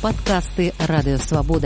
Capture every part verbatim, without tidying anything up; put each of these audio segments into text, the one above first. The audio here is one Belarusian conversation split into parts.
Падкасты Радыёвабода.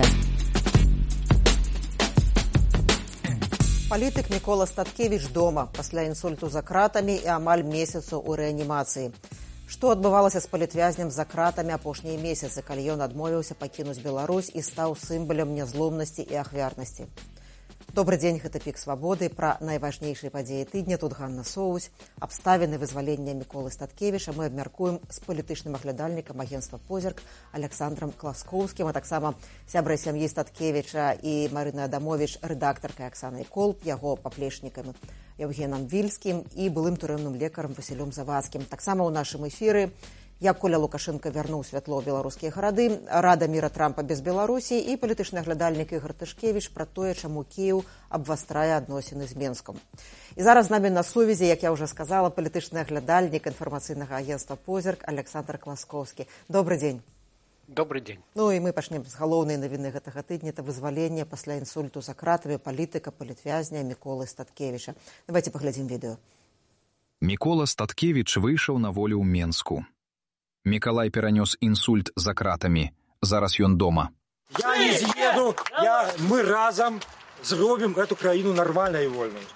Палітык Мікола Статкевіч дома пасля інсульту за кратамі і амаль месяцу ў рэанімацыі. Што адбывалася з палітвязням за кратамі апошнія месяцы, калі ён адмовіўся пакінуць Беларусь і стаў сімвалам нязломнасці і ахвярнасці. Добрый дзень, гэта Пік Свабоды. Пра найважнейшыя падзеі тыдня. Тут Ганна Соусь. Абставіны вызвалення Міколы Статкевіча мы абмяркуем з палітычным аглядальнікам агенцтва «Позірк» Александром Класкоўскім, а таксама сябрай сям'і Статкевіча і Марына Адамович, рэдактаркай Аксанай Колб, яго паплечнікам Евгенам Вільскім і былым турэмным лекарам Васілём Завадскім. Таксама ў нашым эфіры як Коля Лукашенко вярнуў святло ў беларускія гарады, рада міра Трампа без Беларусі і палітычны аглядальнік Ігор Тышкевіч пра тое, чаму Кіеў абвастрае адносіны з Менскам. І зараз з намі на сувязі, як я ўжо сказала, палітычны аглядальнік інфармацыйнага агенцтва «Позірк» Александр Класкоўскі. Добрый дзень. Добрый дзень. Ну і мы пачнем з галоўнай навіны гэтага тыдня. Это вызваленне пасля інсульту за кратамі палітыка, палітвязня Міколы Статкевіча. Давайте паглядзім відэо. Мікола Статкевіч выйшаў на волю ў Менску. Мікалай перанёс інсульт за кратамі. Зараз ён дома. Я не з'еду, я, мы разам зробім эту краіну нармальнай і вольнай.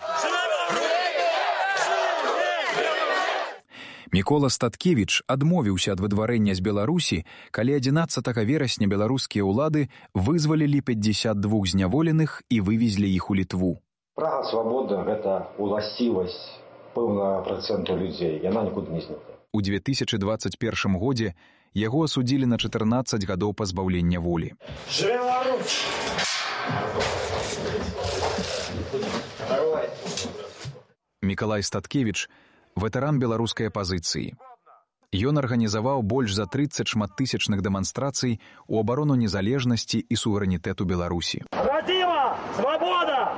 Мікола Статкевіч адмовіўся ад выдварэння з Беларусі, калі адзінаццатага верасня беларускія ўлады вызвалілі пяцьдзясят два зняволеных і вывезлі іх у Літву. Прага свабоды – гэта уласцівасць пэўнага працэнту людзей. Яна нікуды не знікне. У две тысячы двадцать першым годзе яго асудзілі на чатырнаццаць гадоў пазбаўлення волі. Мікалай Статкевіч – ветэран беларускай апазіцыі. Ён арганізаваў больш за трыццаць шматтысячных дэманстрацый у абарону незалежнасці і суверэнітэту Беларусі. Радзіма! Свабода!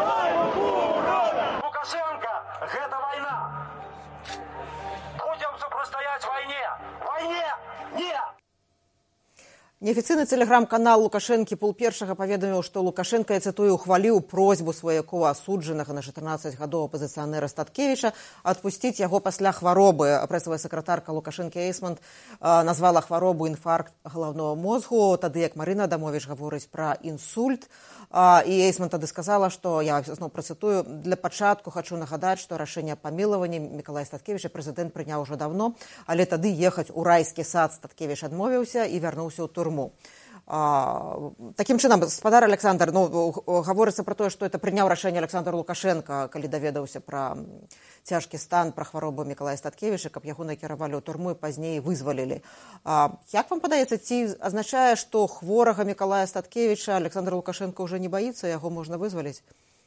Лукашенко! Гэта вайна! Будем супрацьстаяць вайне! Вайне! Не! Неафіцыйны тэлеграм-канал Лукашэнкі пул першага паведаміў, што Лукашенка, я цытую, ухваліў просьбу сваяку асуджанага на чатырнаццаць гадоў апазіцыянэра Статкевіча адпусціць яго пасля хваробы. Прэсавая сакратарка Лукашэнкі Эйсманд назвала хваробу інфаркт галаўнога мозгу, тады як Марына Адамович гаворыць пра інсульт. І Эйсман тады сказала, што, я зноў працытую, для пачатку хочу нагадаць, што рашэнне аб памілаванні Мікалая Статкевіча прэзідэнт прыняў ужо давно, але тады ехаць у райскі сад Статкевіч адмовіўся і вярнуўся ў турму. А, такім чынам, гаспадар Александр, ну, гаворыцца пра тое, што это прыняў рашэнне Александр Лукашенко, калі даведаўся пра цяжкі стан, пра хваробу Мікалая Статкевіча, каб яго накіравалі ў турму і пазней вызвалілі. А, як вам падаецца, ці азначае, што хворага Мікалая Статкевіча Александр Лукашенко ўжо не баіцца, яго можна вызваліць?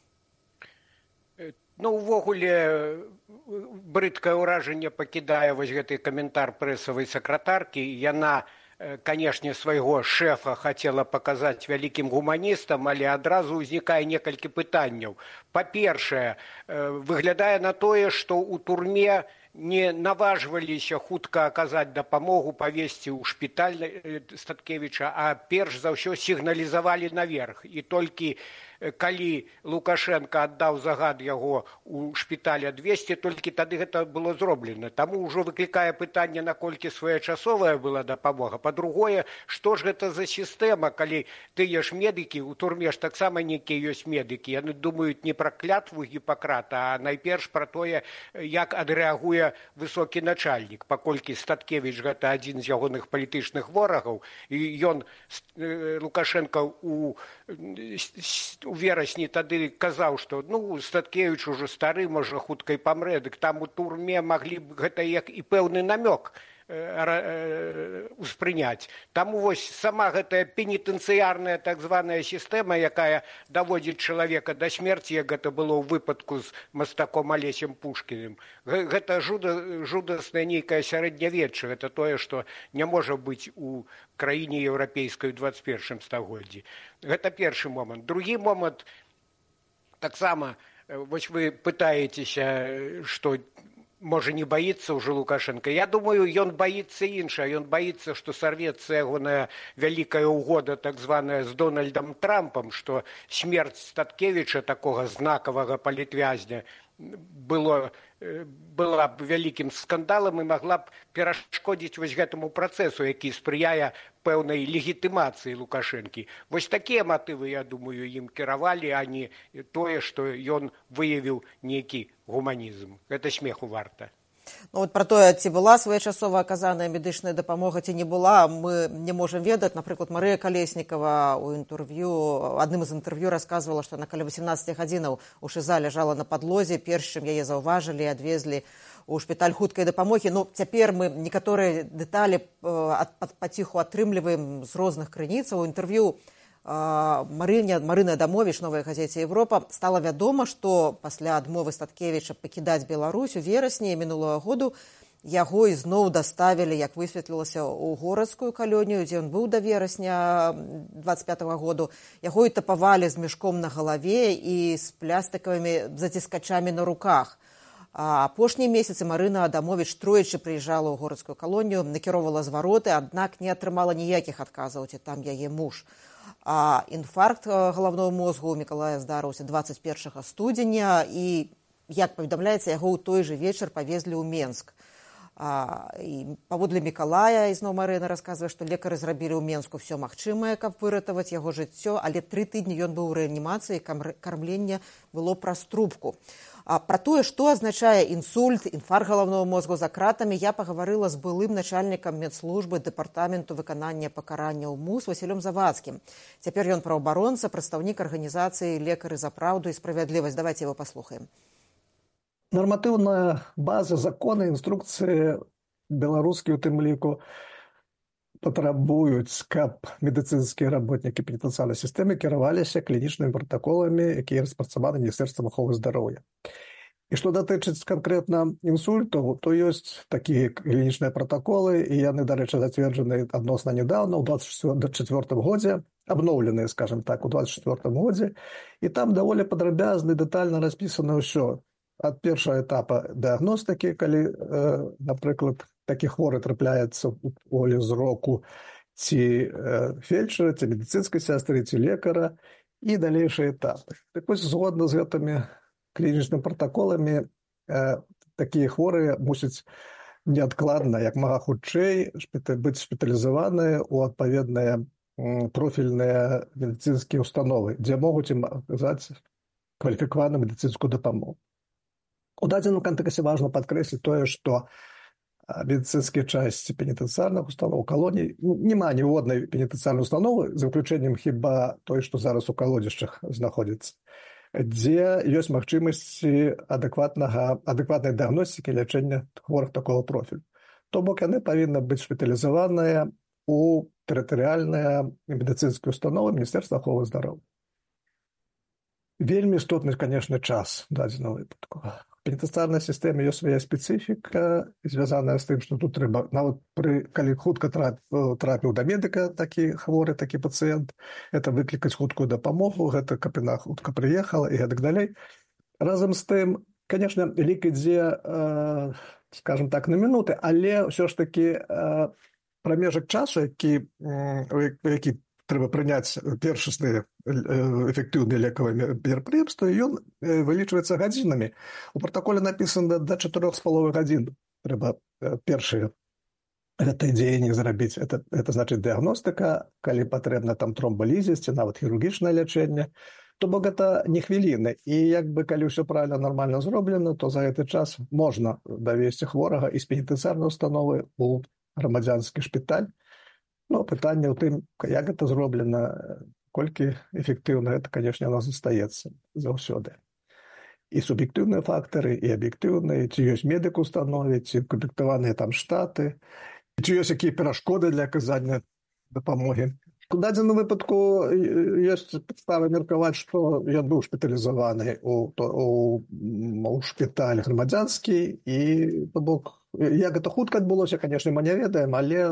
Ну, увогуле, брыдкае ўражанне пакідае вось гэты каментар прэсавай сакратаркі. Яна, канешне, свайго шэфа хацела паказаць вялікім гуманістам, але адразу ўзнікае некалькі пытанняў. Па-першае, выглядае на тое, што ў турме не наважваліся хутка аказаць дапамогу, павесці ў шпіталь Статкевіча, а перш за ўсё сігналізавалі наверх. І толькі калі Лукашенко аддаў загад яго ў шпіталь адвесці, толькі тады гэта было зроблена. Таму ўжо выклікае пытанне, наколькі своечасовая была дапамога. Па-другое, што ж гэта за сістэма, калі тыя ж медыкі, у турме ж таксама нейкія ёсць медыкі, яны думаюць не пра клятву Гіппакрата, а найперш пра тое, як адрэагуе высокі начальнік. Паколькі Статкевіч гэта адзін з ягоных палітычных ворагаў, і ён, Лукашенко, у у верасні тады казаў, што ну, Статкевіч ужо стары, можа, хутка і памрэ, дык там у турме маглі б гэта як і пэўны намёк успрыняць. Таму вось сама гэтая пенітэнцыярная так званая сістэма, якая даводзіць чалавека да смерці, як гэта было ў выпадку з мастаком Алесем Пушкіным, гэта жуда, жудаснае нейкае сярэднявечча. Гэта тое, што не можа быць у краіне еўрапейскай у двадцать першым стагоддзі. Гэта першы момант. Другі момант, таксама, вось вы пытаецеся, што можа, не баіцца ўжо Лукашенко. Я думаю, ён баіцца іншае. Ён баіцца, што сарвецца ягоная вялікая ўгода, так званая, з Дональдам Трампам, што смерць Статкевіча, такога знакавага палітвязня, было, была б вялікім скандалам і магла б перашкодзіць вось гэтаму працэсу, які спрыяе пэўнай легітымацыі Лукашэнкі. Вось такія матывы, я думаю, ім кіравалі, а не тое, што ён выявіў нейкі гуманізм. Гэта смеху варта. Ну, вот про тое, ці была своечасова аказаная медычная дапамога, ці не была, мы не можам ведаць. Напрыклад, Марыя Калеснікава у інтэрв'ю, адным з інтэрв'ю расказвала, што на каля васемнаццаць гадзінаў у ШИЗа ляжала на падлозе, перш чым яе заўважылі і адвезлі у шпіталь хуткай дапамогі. Ну, цяпер мы некаторыя дэталі паціху атрымліваем з розных крыніцаў. У інтэрв'ю Марыня, Марына Адамовіч, новай газеце «Европа», стала вядома, што пасля адмовы Статкевіча пакідаць Беларусь у верасні мінулого году яго ізноў даставілі, як высветлілася, у горадскую калонію, дзе ён быў да верасня двадцать пятого году. Яго і тапавалі з мешком на галаве і з плястыкавымі заціскачамі на руках. А апошнія месяцы Марына Адамовіч тройчы прыязджала ў горадскую калонію, накіроўвала звароты, аднак не атрымала ніякіх адказаў, ці там яе муж. А інфаркт галаўнога мозгу ў Мікалая здарыўся двадцать першага студзеня і, як паведамляецца, яго ў той жа вечар павезлі ў Менск. А, і паводле Мікалая, ізноў Марына расказвае, што лекары зрабілі ў Менску ўсё магчымае, каб выратаваць яго жыццё, але тры тыдні ён быў у рэанімацыі, кармленне было праз трубку. А пра тое, што азначае інсульт, інфаркт галаўнога мозгу за кратамі, я пагаварыла з былым начальнікам медслужбы дэпартаменту выканання пакаранняў МУС Васілём Завадскім. Цяпер ён праўабаронца, прадстаўнік арганізацыі «Лекары за праўду і справядлівасць». Давайте его паслухаем. Норматыўная база, законы, інструкцыі беларускія, у тым ліку, патрабуюць, каб медыцынскія работнікі пенітэнцыярнай сістэмы кіраваліся клінічнымі пратаколамі, якія распрацаваны Міністэрствам аховы здароўя. І што датычыць канкрэтна інсульту, то ёсць такія клінічныя пратаколы, і яны, дарэчы, зацверджаны адносна нядаўна, у двадцать чацвёртым годзе, абноўленыя, скажем так, у двадцать чацвёртым годзе, і там даволі падрабязна і дэтальна распісана ўсё. Ад першага этапа дыагностыкі, калі, э, напрыклад, такі хворы трапляецца ў поле зроку ці э, фельчара, ці медыцынскай сястры, ці лекара, і далейшыя этапы. Так вось, згодна з гэтымі клінічнымі пратаколамі, э, такія хворыя мусяць неадкладна, як мага хутчэй, шпіта, быць шпіталізаваныя ў адпаведныя э, профільныя медыцынскія установы, дзе могуць ім аказаць кваліфікаваную медыцынскую дапамогу. У дадзеным кантэксце важна падкрэсліць тое, што медыцынскія часці пенітэнцыярных устаноў, калоній, няма ніводнай пенітэнцыярнай установы, за выключэннем хіба той, што зараз у калодзішчах знаходзіцца, дзе ёсць магчымасці адэкватнага, адэкватнай дыагностыкі лячэння хворых такого профілю. То бок яны павінны быць шпіталізаваныя ў тэрытарыяльныя медыцынскія установы Міністэрства аховы здароўя. Вельмі істотны, канешне, час дадзенага выпадку. В пенітэнцыярнай сістэме ёсць свая спецыфіка, звязаная з тым, што тут трэба, нават пры, калі хутка трапіў, трапіў да медыка такі хворы, такі пацыент, гэта выклікаць хуткую дапамогу, гэта каб яна хутка прыехала і гэтак далей. Разам з тым, канешне, лік ідзе, э, скажем так, на мінуты, але ўсё ж такі э, прамежак часу, які, э, які трэба прыняць першасныя эфектыўныя лекавыя мерапрыемствы, ён вылічваецца гадзінамі. У пратаколе напісана да чатырох з паловай гадзін трэба першыя гэтыя дзеянні зрабіць. Это, это значыць дыагностыка, калі патрэбна там тромбалізіс, ці нават хірургічнае лячэнне. То бок гэта не хвіліны. І як бы калі ўсё правільна, нармальна зроблена, то за гэты час можна давесці хворага з пенітэнцыярнай установы ў грамадзянскі шпіталь. Ну, пытанне ў тым, як гэта зроблена, колькі эфектыўна гэта, канешне, у нас застаецца заўсёды. І суб'ектыўныя фактары, і аб'ектыўныя, ці ёсць медык у установе, ці камплектаваныя там штаты, ці ёсць якія перашкоды для аказання дапамогі. У дадзеным выпадку ёсць падставы меркаваць, што ён быў шпіталізаваны ў, у, у шпіталь грамадзянскі, і, то бок, як гэта хутка адбылося, канешне, мы не ведаем, але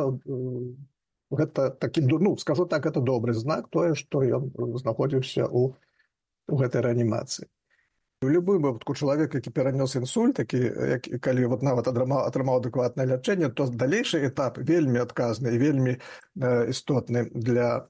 гэта такі, ну, скажу так, это добры знак, тое, што ён знаходзіўся ў, у гэтай рэанімацыі. У любым выпадку чалавек, які перанёс інсульт, які, які, калі вот нават атрымаў, атрымаў адэкватнае лячэнне, то далейшы этап вельмі адказны і вельмі э, істотны для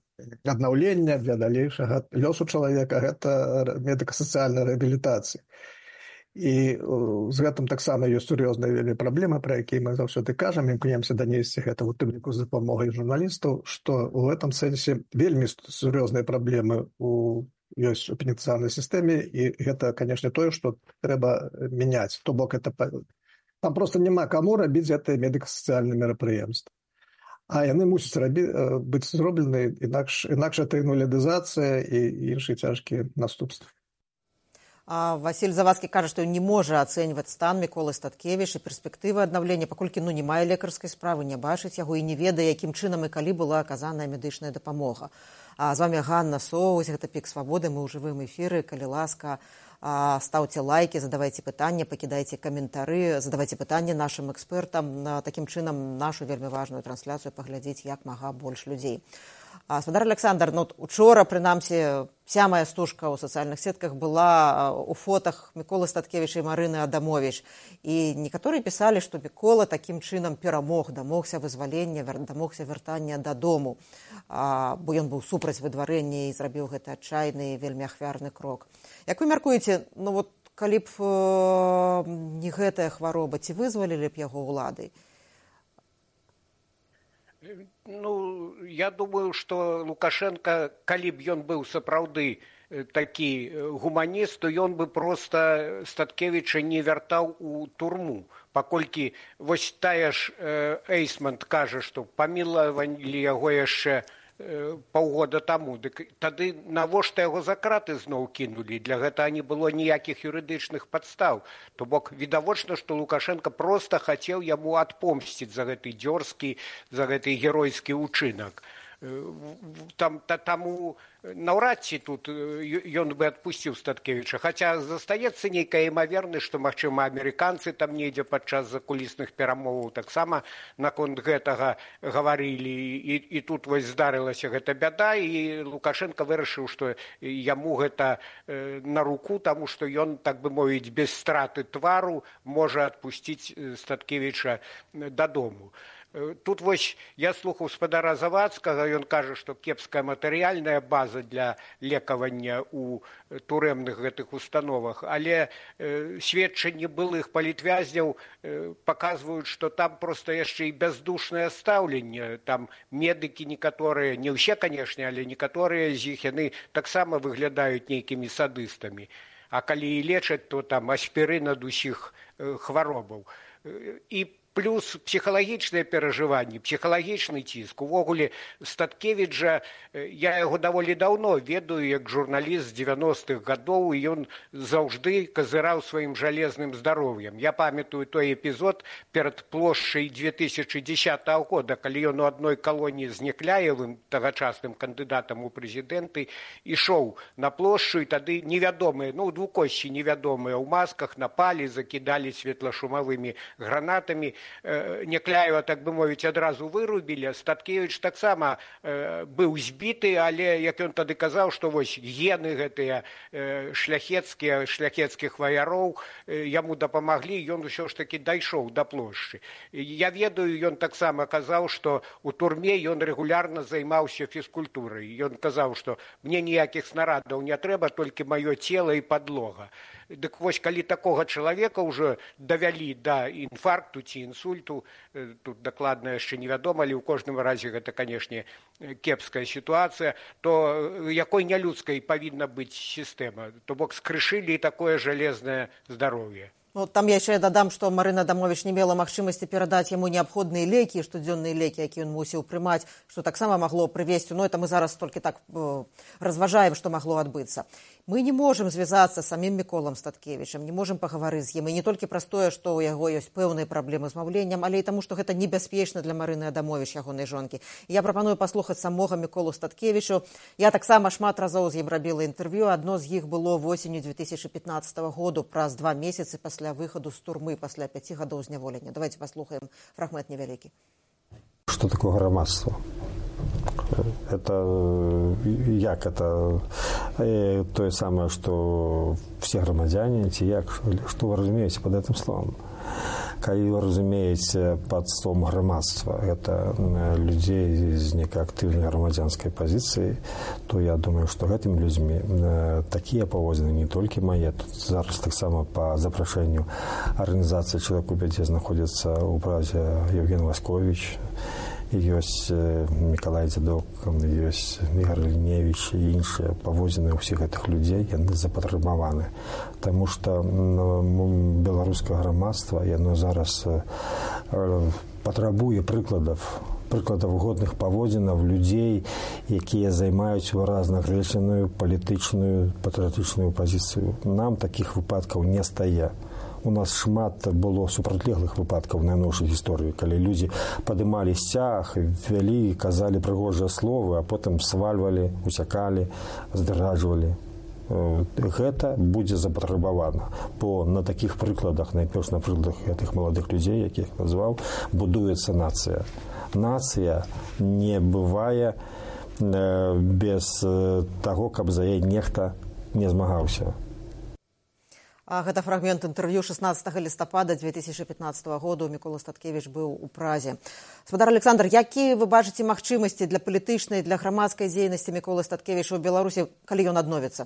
аднаўлення, для далейшага лёсу чалавека, гэта медыка-сацыяльная рэабілітацыя. І з гэтым таксама ёсць сур'ёзныя вельмі праблемы, пра якія мы заўсёды кажам, імкнемся данесці гэта ў тым ліку з дапамогай журналістаў, што ў гэтым сэнсе вельмі сур'ёзныя праблемы у ёсць у пенітэнцыярнай сістэме, і гэта, канешне, тое, што трэба мяняць. То бок это там проста няма каму рабіць гэтыя медыка-сацыяльныя мерапрыемствы. А яны мусяць рабі... быць зроблены, інакш, інакш это інвалідызацыя і іншыя цяжкія наступствы. А Васіль Завадскі кажа, што ён не можа ацэньваць стан Міколы Статкевіча, перспектывы аднаўлення, паколькі ну, не мае лекарскай справы, не бачыць яго і не ведае, якім чынам і калі была аказаная медычная дапамога. А з вамі Ганна Соўсь, гэта Пік Свабоды, мы ў жывым эфіры, калі ласка, ставце лайки, задавайце пытанні, пакідайце каментары, задавайце пытанні нашым экспертам, такім чынам нашу вельмі важную трансляцыю паглядзець як мага больш людзей. Спадар Александр, ну, учора, прынамсі, вся моя стужка ў сацыяльных сетках была у фотах Міколы Статкевіча і Марыны Адамовіч. І некаторыя пісалі, што Мікола такім чынам перамог, дамогся вызвалення, дамогся вяртання дадому, бо ён быў супраць выдварэння і зрабіў гэты адчайны і вельмі ахвярны крок. Як вы мяркуеце, ну вот калі б не гэтая хвароба, ці вызвалілі б яго ўлады? Ну, я думаю, што Лукашенко, калі б ён быў сапраўды такі гуманіст, то ён бы проста Статкевіча не вяртаў у турму. Паколькі вось тая ж Эйсмонт кажа, што памілавалі яго яшчэ паўгода таму. Дык тады навошта яго за краты зноў кінулі? Для гэтага не было ніякіх юрыдычных падстаў. То бок відавочна, што Лукашенко проста хацеў яму адпомсціць за гэты дзёрзкі, за гэты геройскі ўчынак. Там, та, таму наўрад ці тут ён бы адпусціў Статкевіча. Хаця застаецца нейкая імавернасць, што, магчыма, амерыканцы там недзе падчас закулісных перамоваў таксама наконт гэтага гаварылі. І, і тут вось здарылася гэта бяда, і Лукашенко вырашыў, што яму гэта на руку, таму што ён, так бы мовіць, без страты твару можа адпусціць Статкевіча дадому. Тут вось я слухаў спадара Завадскага, ён кажа, што кепская матэрыяльная база для лекавання ў турэмных гэтых установах, але сведчанні былых палітвязняў паказваюць, што там проста яшчэ і бяздушнае стаўленне. Там медыкі некаторыя, не ўсе, канешне, але некаторыя з іх яны таксама выглядаюць нейкімі садыстамі. А калі і лечаць, то там аспірын ад усіх хваробаў. І плюс псіхалагічныя перажыванні, псіхалагічны ціск. Увогуле, Статкевіч жа, я яго даволі даўно ведаю, як журналіст з дзевяностых гадоў, і ён заўжды казыраў сваім жалезным здароўем. Я памятаю той эпізод перад плошчай две тысячы дзесятага года, калі ён у адной калоніі з Некляевым, тагачасным кандыдатам у прэзідэнты, ішоў на плошчу, і тады невядомыя, ну, двукосці невядомыя ў масках напалі, закідалі светлашумавымі гранатамі. Некляева, так бы мовіць, адразу вырубілі. Статкевіч таксама э, быў збіты, але, як ён тады казаў, што вось гены гэтыя э, шляхецкія, шляхецкіх ваяроў э, яму дапамаглі, ён усё ж такі дайшоў да плошчы. Я ведаю, ён таксама казаў, што у турме ён рэгулярна займаўся фізкультурай. Ён казаў, што мне ніякіх снарадаў не трэба, толькі маё цела і падлога. Дык вось, калі такога чалавека ўжо давялі да інфаркту ці інсульту, тут дакладна яшчэ невядома, але ў кожным разе гэта, канешне, кепская сітуацыя, то якой нялюдскай павінна быць сістэма? То бок скрышылі такое жалезнае здароўе. Ну, там я яшчэ дадам, што Марына Адамовіч не мела магчымасці перадаць яму неабходныя лекі, штодзённыя лекі, якія ён мусіў прымаць, што таксама магло прывесці. Ну, это мы зараз толькі так э, разважаем, што магло адбыцца. Мы не можам звязацца з самім Міколам Статкевічам, не можам пагаварыць з ім. І не толькі праз тое, што ў яго ёсць пэўныя праблемы з маўленнем, але і таму, што гэта небяспечна для Марыны Адамовіч, ягонай жонкі. І я прапаную паслухаць самога Міколу Статкевічу. Я таксама шмат разоў з ім рабіла інтэрв'ю. Адно з іх было восенню две тысячи пятнадцатого году, праз два месяцы пасля для выходу з турмы пасля пяти гадоў зняволення. Давайте послухаем фрагмент невялікі. Что такое громадство? Это як это то самое, что все громадяне, як, что вы разумеете под этим словом? калі вы разумееце пад словом грамадства гэта людзей з некаактыўнай грамадзянскай пазіцыі, то я думаю, што гэтымі людзьмі такія паводзіны не толькі мае. Тут зараз таксама па запрашэнню арганізацыі «Чалавек у бядзе» знаходзіцца ў празе Евген Васкович, ёсць Мікалай Дзядок, ёсць Ігор Ліневіч і іншыя паводзіны ўсіх гэтых людзей, яны запатрабаваны. Таму што беларускае грамадства, яно зараз патрабуе прыкладаў, прыкладаў годных паводзінаў людзей, якія займаюць выразна грэчаную палітычную патрыятычную пазіцыю. Нам такіх выпадкаў не стае. У нас шмат было супрацьлеглых выпадкаў на найноўшай гісторыі, калі людзі падымалі сцяг, вялі, казалі прыгожыя словы, а потым свальвалі, уцякалі, здраджвалі. Гэта будзе запатрабавана, бо на такіх прыкладах, найперш на прыкладах гэтых маладых людзей, якіх назваў, будуецца нацыя. Нацыя не бывае без таго, каб за яе нехта не змагаўся. А гэта фрагмент інтэрв'ю шаснаццатага лістапада дзве тысячы пятнаццатага году. Мікола Статкевіч быў у Празе. Спадар Александр, якія вы бачыце магчымасці для палітычнай, для грамадскай дзейнасці Міколы Статкевіча ў Беларусі, калі ён адновіцца?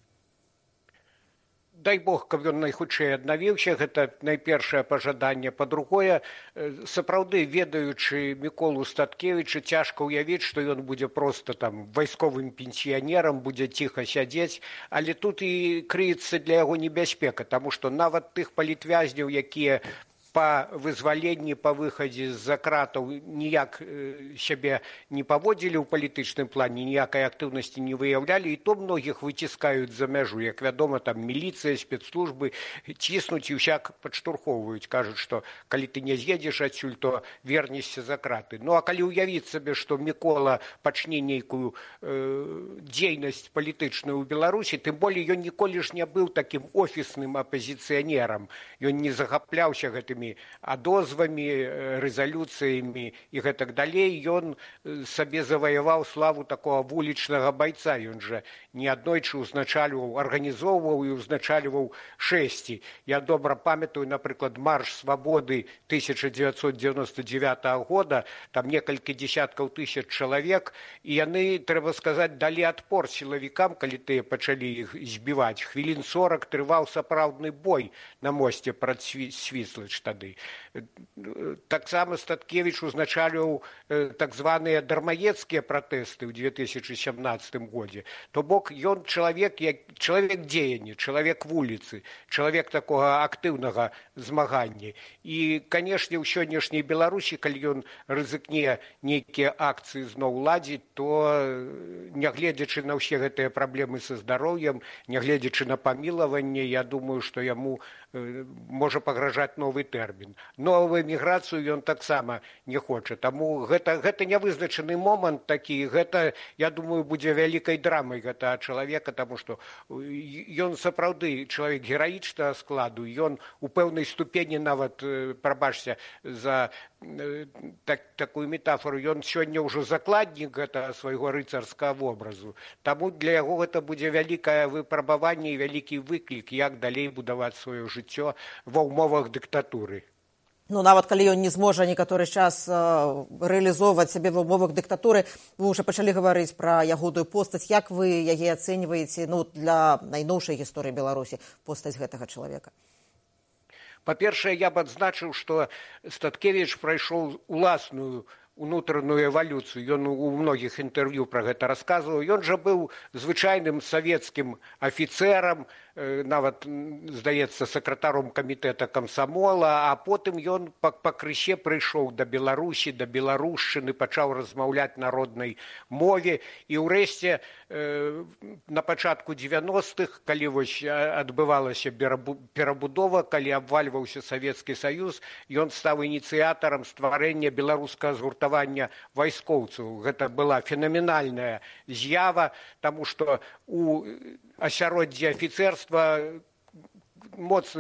Дай Бог, каб ён найхутчэй аднавіўся, гэта найпершае пажаданне. Па-другое, сапраўды, ведаючы Міколу Статкевіча, цяжка ўявіць, што ён будзе проста там вайсковым пенсіянерам, будзе ціха сядзець, але тут і крыецца для яго небяспека, таму што нават тых палітвязняў, якія па вызваленні, па выхадзе з-за кратаў ніяк сябе не паводзілі ў палітычным плане, ніякай актыўнасці не выяўлялі, і то многіх выціскаюць за мяжу. Як вядома, там міліцыя, спецслужбы ціснуць і ўсяк падштурхоўваюць, кажуць, што калі ты не з'едзеш адсюль, то вернешся за краты. Ну а калі ўявіць сабе, што Мікола пачне нейкую э, дзейнасць палітычную ў Беларусі, тым болей ён ніколі ж не быў такім офісным апазіцыянерам, ён не захапляўся гэтымі адозвамі, рэзалюцыямі і гэтак далей. Ён сабе заваяваў славу такого вулічнага байца. Ён жа неаднойчы ўзначальваў, арганізоўваў і ўзначальваў шэсці. Я добра памятаю, напрыклад, марш свабоды тысяча дзевяцьсот дзевяноста дзевятага года, там некалькі дзесяткаў тысяч чалавек, і яны, трэба сказаць, далі адпор сілавікам, калі тыя пачалі іх збіваць. Хвілін сорак трываў сапраўдны бой на мосце прад Свіслач тады. Таксама Статкевіч узначальваў так званыя дармаедскія пратэсты ў дзве тысячы сямнаццатым годзе. То бок ён чалавек, чалавек дзеяння, чалавек вуліцы, чалавек такога актыўнага змагання. І, канешне, ў сённяшняй Беларусі, калі ён рызыкне нейкія акцыі зноў ладзіць, то, нягледзячы на ўсе гэтыя праблемы са здароўем, нягледзячы на памілаванне, я думаю, што яму можа пагражаць новы тэрмін. Новую эміграцыю ён таксама не хоча. Таму гэта, гэта нявызначаны момант такі, гэта, я думаю, будзе вялікай драмай гэтага чалавека, таму што ён сапраўды чалавек гераічнага складу, ён у пэўнай ступені нават, прабачся за так, такую метафору, ён сёння ўжо закладнік гэтага свайго рыцарскага вобразу. Таму для яго гэта будзе вялікае выпрабаванне і вялікі выклік, як далей будаваць сваё жыццё ва ўмовах дыктатуры. Ну, нават калі ён не зможа некаторы час э, рэалізоўваць сябе ва ўмовах дыктатуры, вы ўжо пачалі гаварыць пра ягоную постаць. Як вы яе ацэньваеце, ну, для найноўшай гісторыі Беларусі, постаць гэтага чалавека? Па-першае, я б адзначыў, што Статкевіч прайшоў уласную унутраную эвалюцыю. Ён у многіх інтэрв'ю пра гэта расказваў. Ён жа быў звычайным савецкім афіцэрам, нават, здаецца, сакратаром камітэта камсамола, а потым ён пакрысе прыйшоў да Беларусі, да беларушчыны, пачаў размаўляць на роднай мове, і ўрэшце на пачатку дзевяностых, калі вось адбывалася перабудова, калі абвальваўся Савецкі Саюз, ён стаў ініцыятарам стварэння беларускага згуртавання вайскоўцаў. Гэта была фенаменальная з'ява, таму што у асяроддзі афіцэрства моцна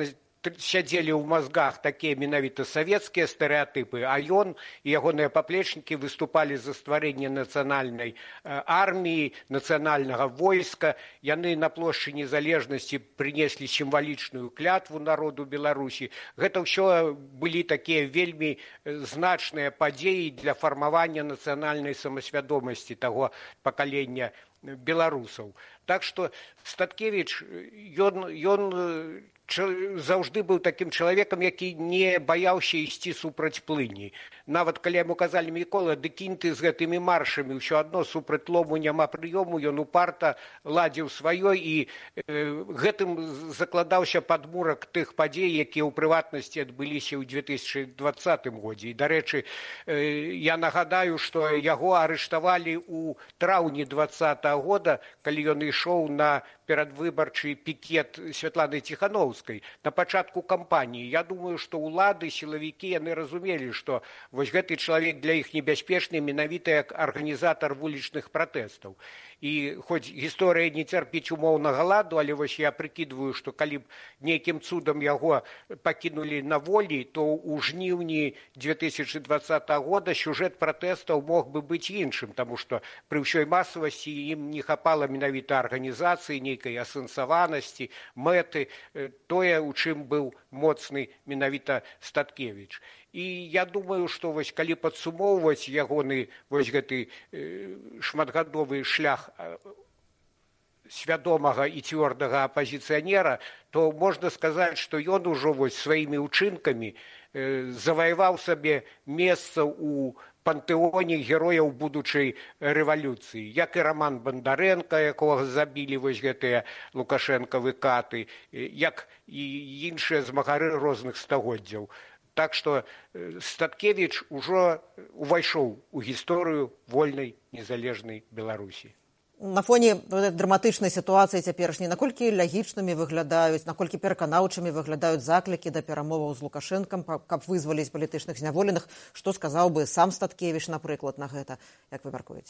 сядзелі ў мазгах такія менавіта савецкія стэрэатыпы, а ён і ягоныя паплечнікі выступалі за стварэнне нацыянальнай арміі, нацыянальнага войска. Яны на плошчы незалежнасці прынеслі сімвалічную клятву народу Беларусі. Гэта ўсё былі такія вельмі значныя падзеі для фармавання нацыянальнай самасвядомасці таго пакалення беларусаў. Так што Статкевіч, ён, ён заўжды быў такім чалавекам, які не баяўся ісці супраць плыні. Нават калі яму казалі: Мікола, ды кінь ты з гэтымі маршамі, ўсё адно супраць лому няма прыёму, ён упарта ладзіў сваё і э, гэтым закладаўся падмурак тых падзей, якія ў прыватнасці адбыліся ў две тысячы дваццатым годзе. І, дарэчы, э, я нагадаю, што яго арыштавалі ў траўні дваццатага года, калі ён ішоў на перадвыбарчы пікет Святланы Ціхановскай на пачатку кампаніі. Я думаю, што ўлады, сілавікі, яны разумелі, што вось гэты чалавек для іх небяспечны менавіта як арганізатар вулічных пратэстаў. І хоць гісторыя не цярпіць умоўнага ладу, але вось я прыкідваю, што калі б нейкім цудам яго пакінулі на волі, то ў жніўні две тысячы дваццатага года сюжэт пратэстаў мог бы быць іншым, таму што пры ўсёй масавасці ім не хапала менавіта арганізацыі, нейкай асэнсаванасці, мэты, тое, у чым быў моцны менавіта Статкевіч. І я думаю, што вось калі падсумоўваць ягоны вось гэты э, шматгадовы шлях э, свядомага і цвёрдага апазіцыянера, то можна сказаць, што ён ужо вось сваімі ўчынкамі э, заваяваў сабе месца ў пантэоне герояў будучай рэвалюцыі, як і Роман Бандарэнка, якога забілі вось гэтыя лукашэнкавы каты, як і іншыя змагары розных стагоддзяў. Так што Статкевіч ужо увайшоў у гісторыю вольнай незалежнай Беларусі. На фоне драматычнай сітуацыі цяперашняй, наколькі лагічнымі выглядаюць, наколькі пераканаўчымі выглядаюць заклікі да перамоваў з Лукашэнкам, каб вызваліць палітычных зняволеных, што сказаў бы сам Статкевіч, напрыклад, на гэта, як вы мяркуеце?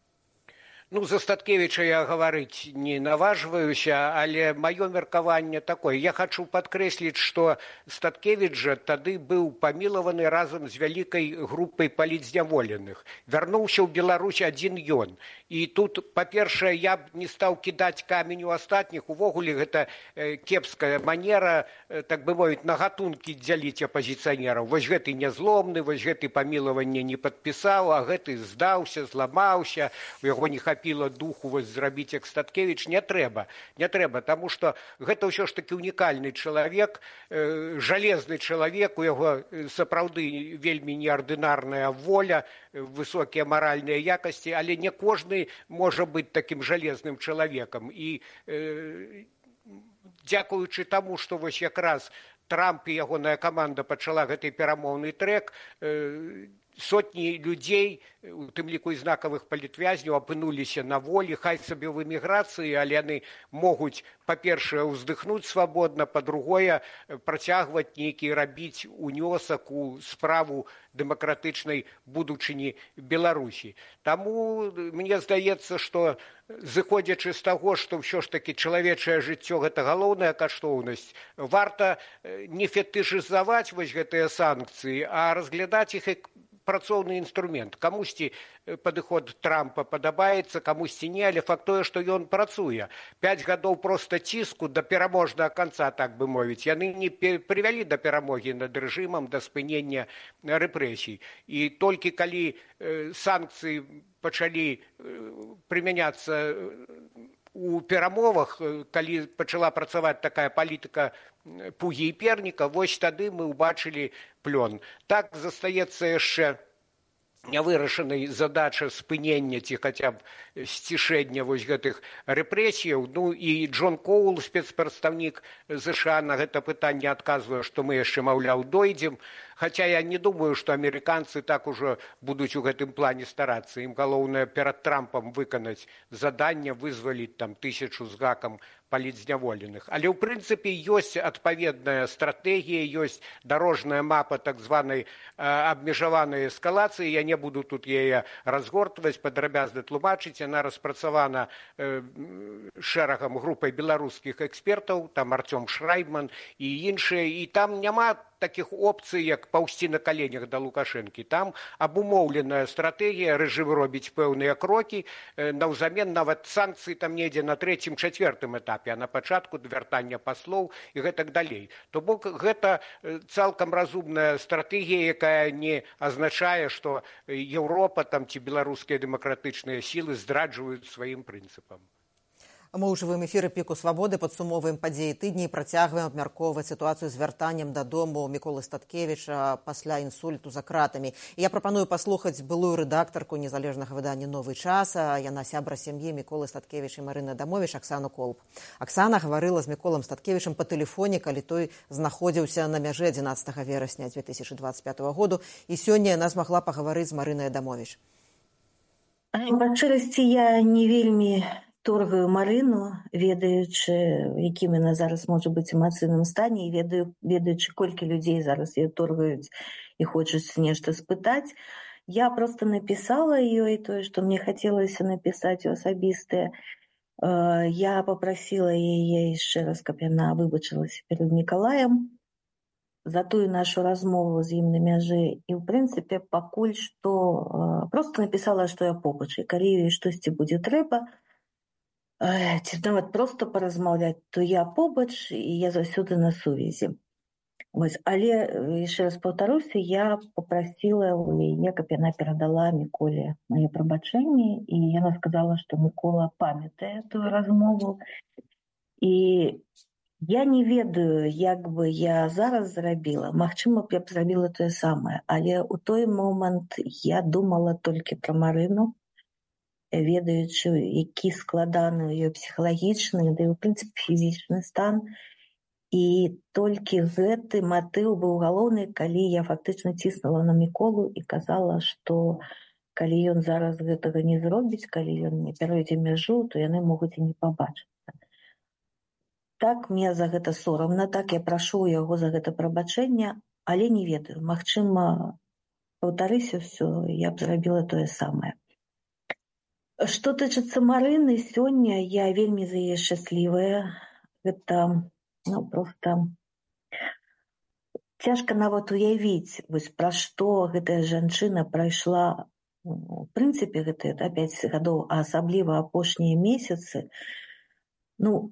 Ну, за Статкевіча я гаварыць не наважваюся, але маё меркаванне такое. Я хачу падкрэсліць, што Статкевіч жа тады быў памілаваны разам з вялікай групай палітзняволеных. Вярнуўся ў Беларусь адзін ён. І тут, па-першае, я б не стаў кідаць камень у астатніх. Увогуле гэта э, кепская манера, э, так бы мовіць, на гатункі дзяліць апазіцыянераў. Вось гэты нязломны, вось гэты памілаванне не падпісаў, а гэты здаўся, зламаўся, у яго не хапіла духу вось зрабіць як Статкевіч. Не трэба, не трэба, таму што гэта ўсё ж такі унікальны чалавек, э, жалезны чалавек, у яго сапраўды вельмі неардынарная воля, высокія маральныя якасці, але не кожны можа быць такім жалезным чалавекам. І э, дзякуючы таму, што вось якраз Трамп і ягоная каманда пачала гэты перамоўны трэк, э, сотні людзей, у тым ліку і знакавых палітвязняў, апынуліся на волі, хай сабе ў эміграцыі, але яны могуць, па-першае, уздыхнуць свабодна, па-другое, працягваць нейкі рабіць унёсак у справу дэмакратычнай будучыні Беларусі. Таму мне здаецца, што зыходзячы з таго, што ўсё ж такі чалавечае жыццё – гэта галоўная каштоўнасць, варта не фетышызаваць вось гэтыя санкцыі, а разглядаць іх як працоўны інструмент. Камусьці падыход Трампа падабаецца, камусьці не, але факт тое, што ён працуе. Пяць гадоў проста ціску да пераможнага канца, так бы мовіць, яны не прывялі да перамогі над рэжымам, да спынення рэпрэсій. І толькі калі э, санкцыі пачалі э, прымяняцца у перамовах, калі пачала працаваць такая палітыка Пугі і Перніка, вось тады мы ўбачылі плён. Так застаецца яшчэ нявырашанай задача спынення ці хаця б сцішэння вось гэтых рэпрэсіяў. Ну і Джон Коул, спецпрадстаўнік ЗША, на гэта пытанне адказвае, што мы яшчэ, маўляў, дойдзем. Хаця я не думаю, што амерыканцы так ужо будуць у гэтым плане старацца. Ім галоўнае перад Трампам выканаць заданне, вызваліць там тысячу з гакам палітзняволеных. Але ў прынцыпе ёсць адпаведная стратэгія, ёсць дарожная мапа так званай абмежаванай эскалацыі. Я не буду тут яе разгортваць, падрабязна тлумачыць. Яна распрацавана шэрагам групай беларускіх экспертаў, там Артём Шрайбман і іншыя, і там няма такіх опцый, як паўсці на каленях да Лукашэнкі. Там абумоўленая стратэгія, рэжым робіць пэўныя крокі, наўзамен нават санкцыі там недзе на трэцім, чацвёртым этапе, а на пачатку вяртання паслоў і гэтак далей. То бок гэта цалкам разумная стратэгія, якая не азначае, што Еўропа там ці беларускія дэмакратычныя сілы здраджваюць сваім прынцыпам. Мы ў жывым эфіры «Піку свабоды» падсумоўваем падзеі тыдня і працягваем абмяркоўваць сітуацыю з вяртаннем дадому Міколы Статкевіча пасля інсульту за кратамі. І я прапаную паслухаць былую рэдактарку незалежнага выдання «Новы час». Яна сябра сям'і Міколы Статкевіча і Марыны Адамовіч, Аксану Колб. Аксана гаварыла з Міколам Статкевічам па тэлефоне, калі той знаходзіўся на мяжы адзінаццатага верасня дзве тысячы дваццаць пятага году. І сёння яна змагла пагаварыць з Марынай Адамовіч. Па шчырасці, я не вельмі торгаю Марыну, ведаючы, якім яна зараз можа быць эмацыйным стане, і ведаю, ведаючы, колькі людзей зараз яе торгаюць і хочуць нешта спытаць. Я проста напісала ёй тое, што мне хацелася напісаць у асабістае. Я папрасіла яе яшчэ раз, каб яна выбачылася перад Мікалаем за тую нашу размову з ім на мяжы. І, ў прынцыпе, пакуль што проста напісала, што я побач. І калі ёй штосьці будзе трэба, ці нават проста паразмаўляць, то я побач і я заўсёды на сувязі. Вось. Але, яшчэ раз паўтаруся, я папрасіла ў яе, каб яна перадала Міколе мае прабачэнні, і яна сказала, што Мікола памятае тую размову. І я не ведаю, як бы я зараз зрабіла. Магчыма б я б зрабіла тое самае, але ў той момант я думала толькі пра Марыну, ведаючы, які складаны ее псіхалагічны, да і, у прынцыпе, фізічны стан. І толькі гэты матыў быў галоўны, калі я фактычна ціснула на Міколу і казала, што калі ён зараз гэтага не зробіць, калі ён не перайдзе мяжу, то яны могуць і не пабачыцца. Так мне за гэта сорамна, так я прашу яго за гэта прабачэння, але не ведаю. Магчыма, паўтарыся ўсё, я б зрабіла тое самае. Што тычыцца Марыны, сёння я вельмі за яе шчаслівая. Гэта, ну, проста цяжка нават уявіць, вось пра што гэтая жанчына прайшла, у прынцыпе, гэта пяць гадоў, а асабліва апошнія месяцы. Ну,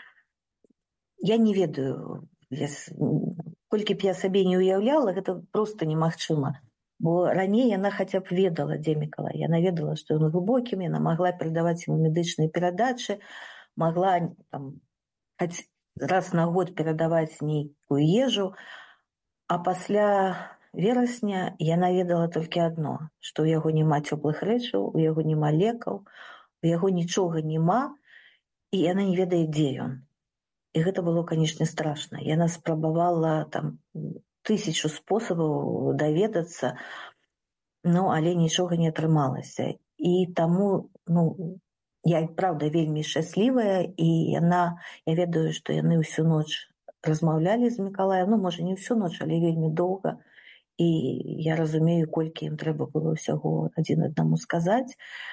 я не ведаю, я, колькі б я сабе не уяўляла, гэта проста немагчыма. Бо раней яна хаця б ведала, дзе Мікалай. Яна ведала, што ён глыбокім, яна магла перадаваць яму медычныя перадачы, магла там, раз на год перадаваць нейкую ежу, а пасля верасня яна ведала толькі адно, што ў яго няма цёплых рэчаў, у яго няма лекаў, у яго нічога няма, і яна не ведае, дзе ён. І гэта было, канечне, страшна. Яна спрабавала там тысячу спосабаў даведацца, ну, але нічога не атрымалася. І таму, ну, я, правда, вельмі шчаслівая, і яна, я ведаю, што яны ўсю ноч размаўлялі з Мікалаем, ну, можа, не ўсю ноч, але вельмі доўга, і я разумею, колькі ім трэба было ўсяго адзін аднаму сказаць.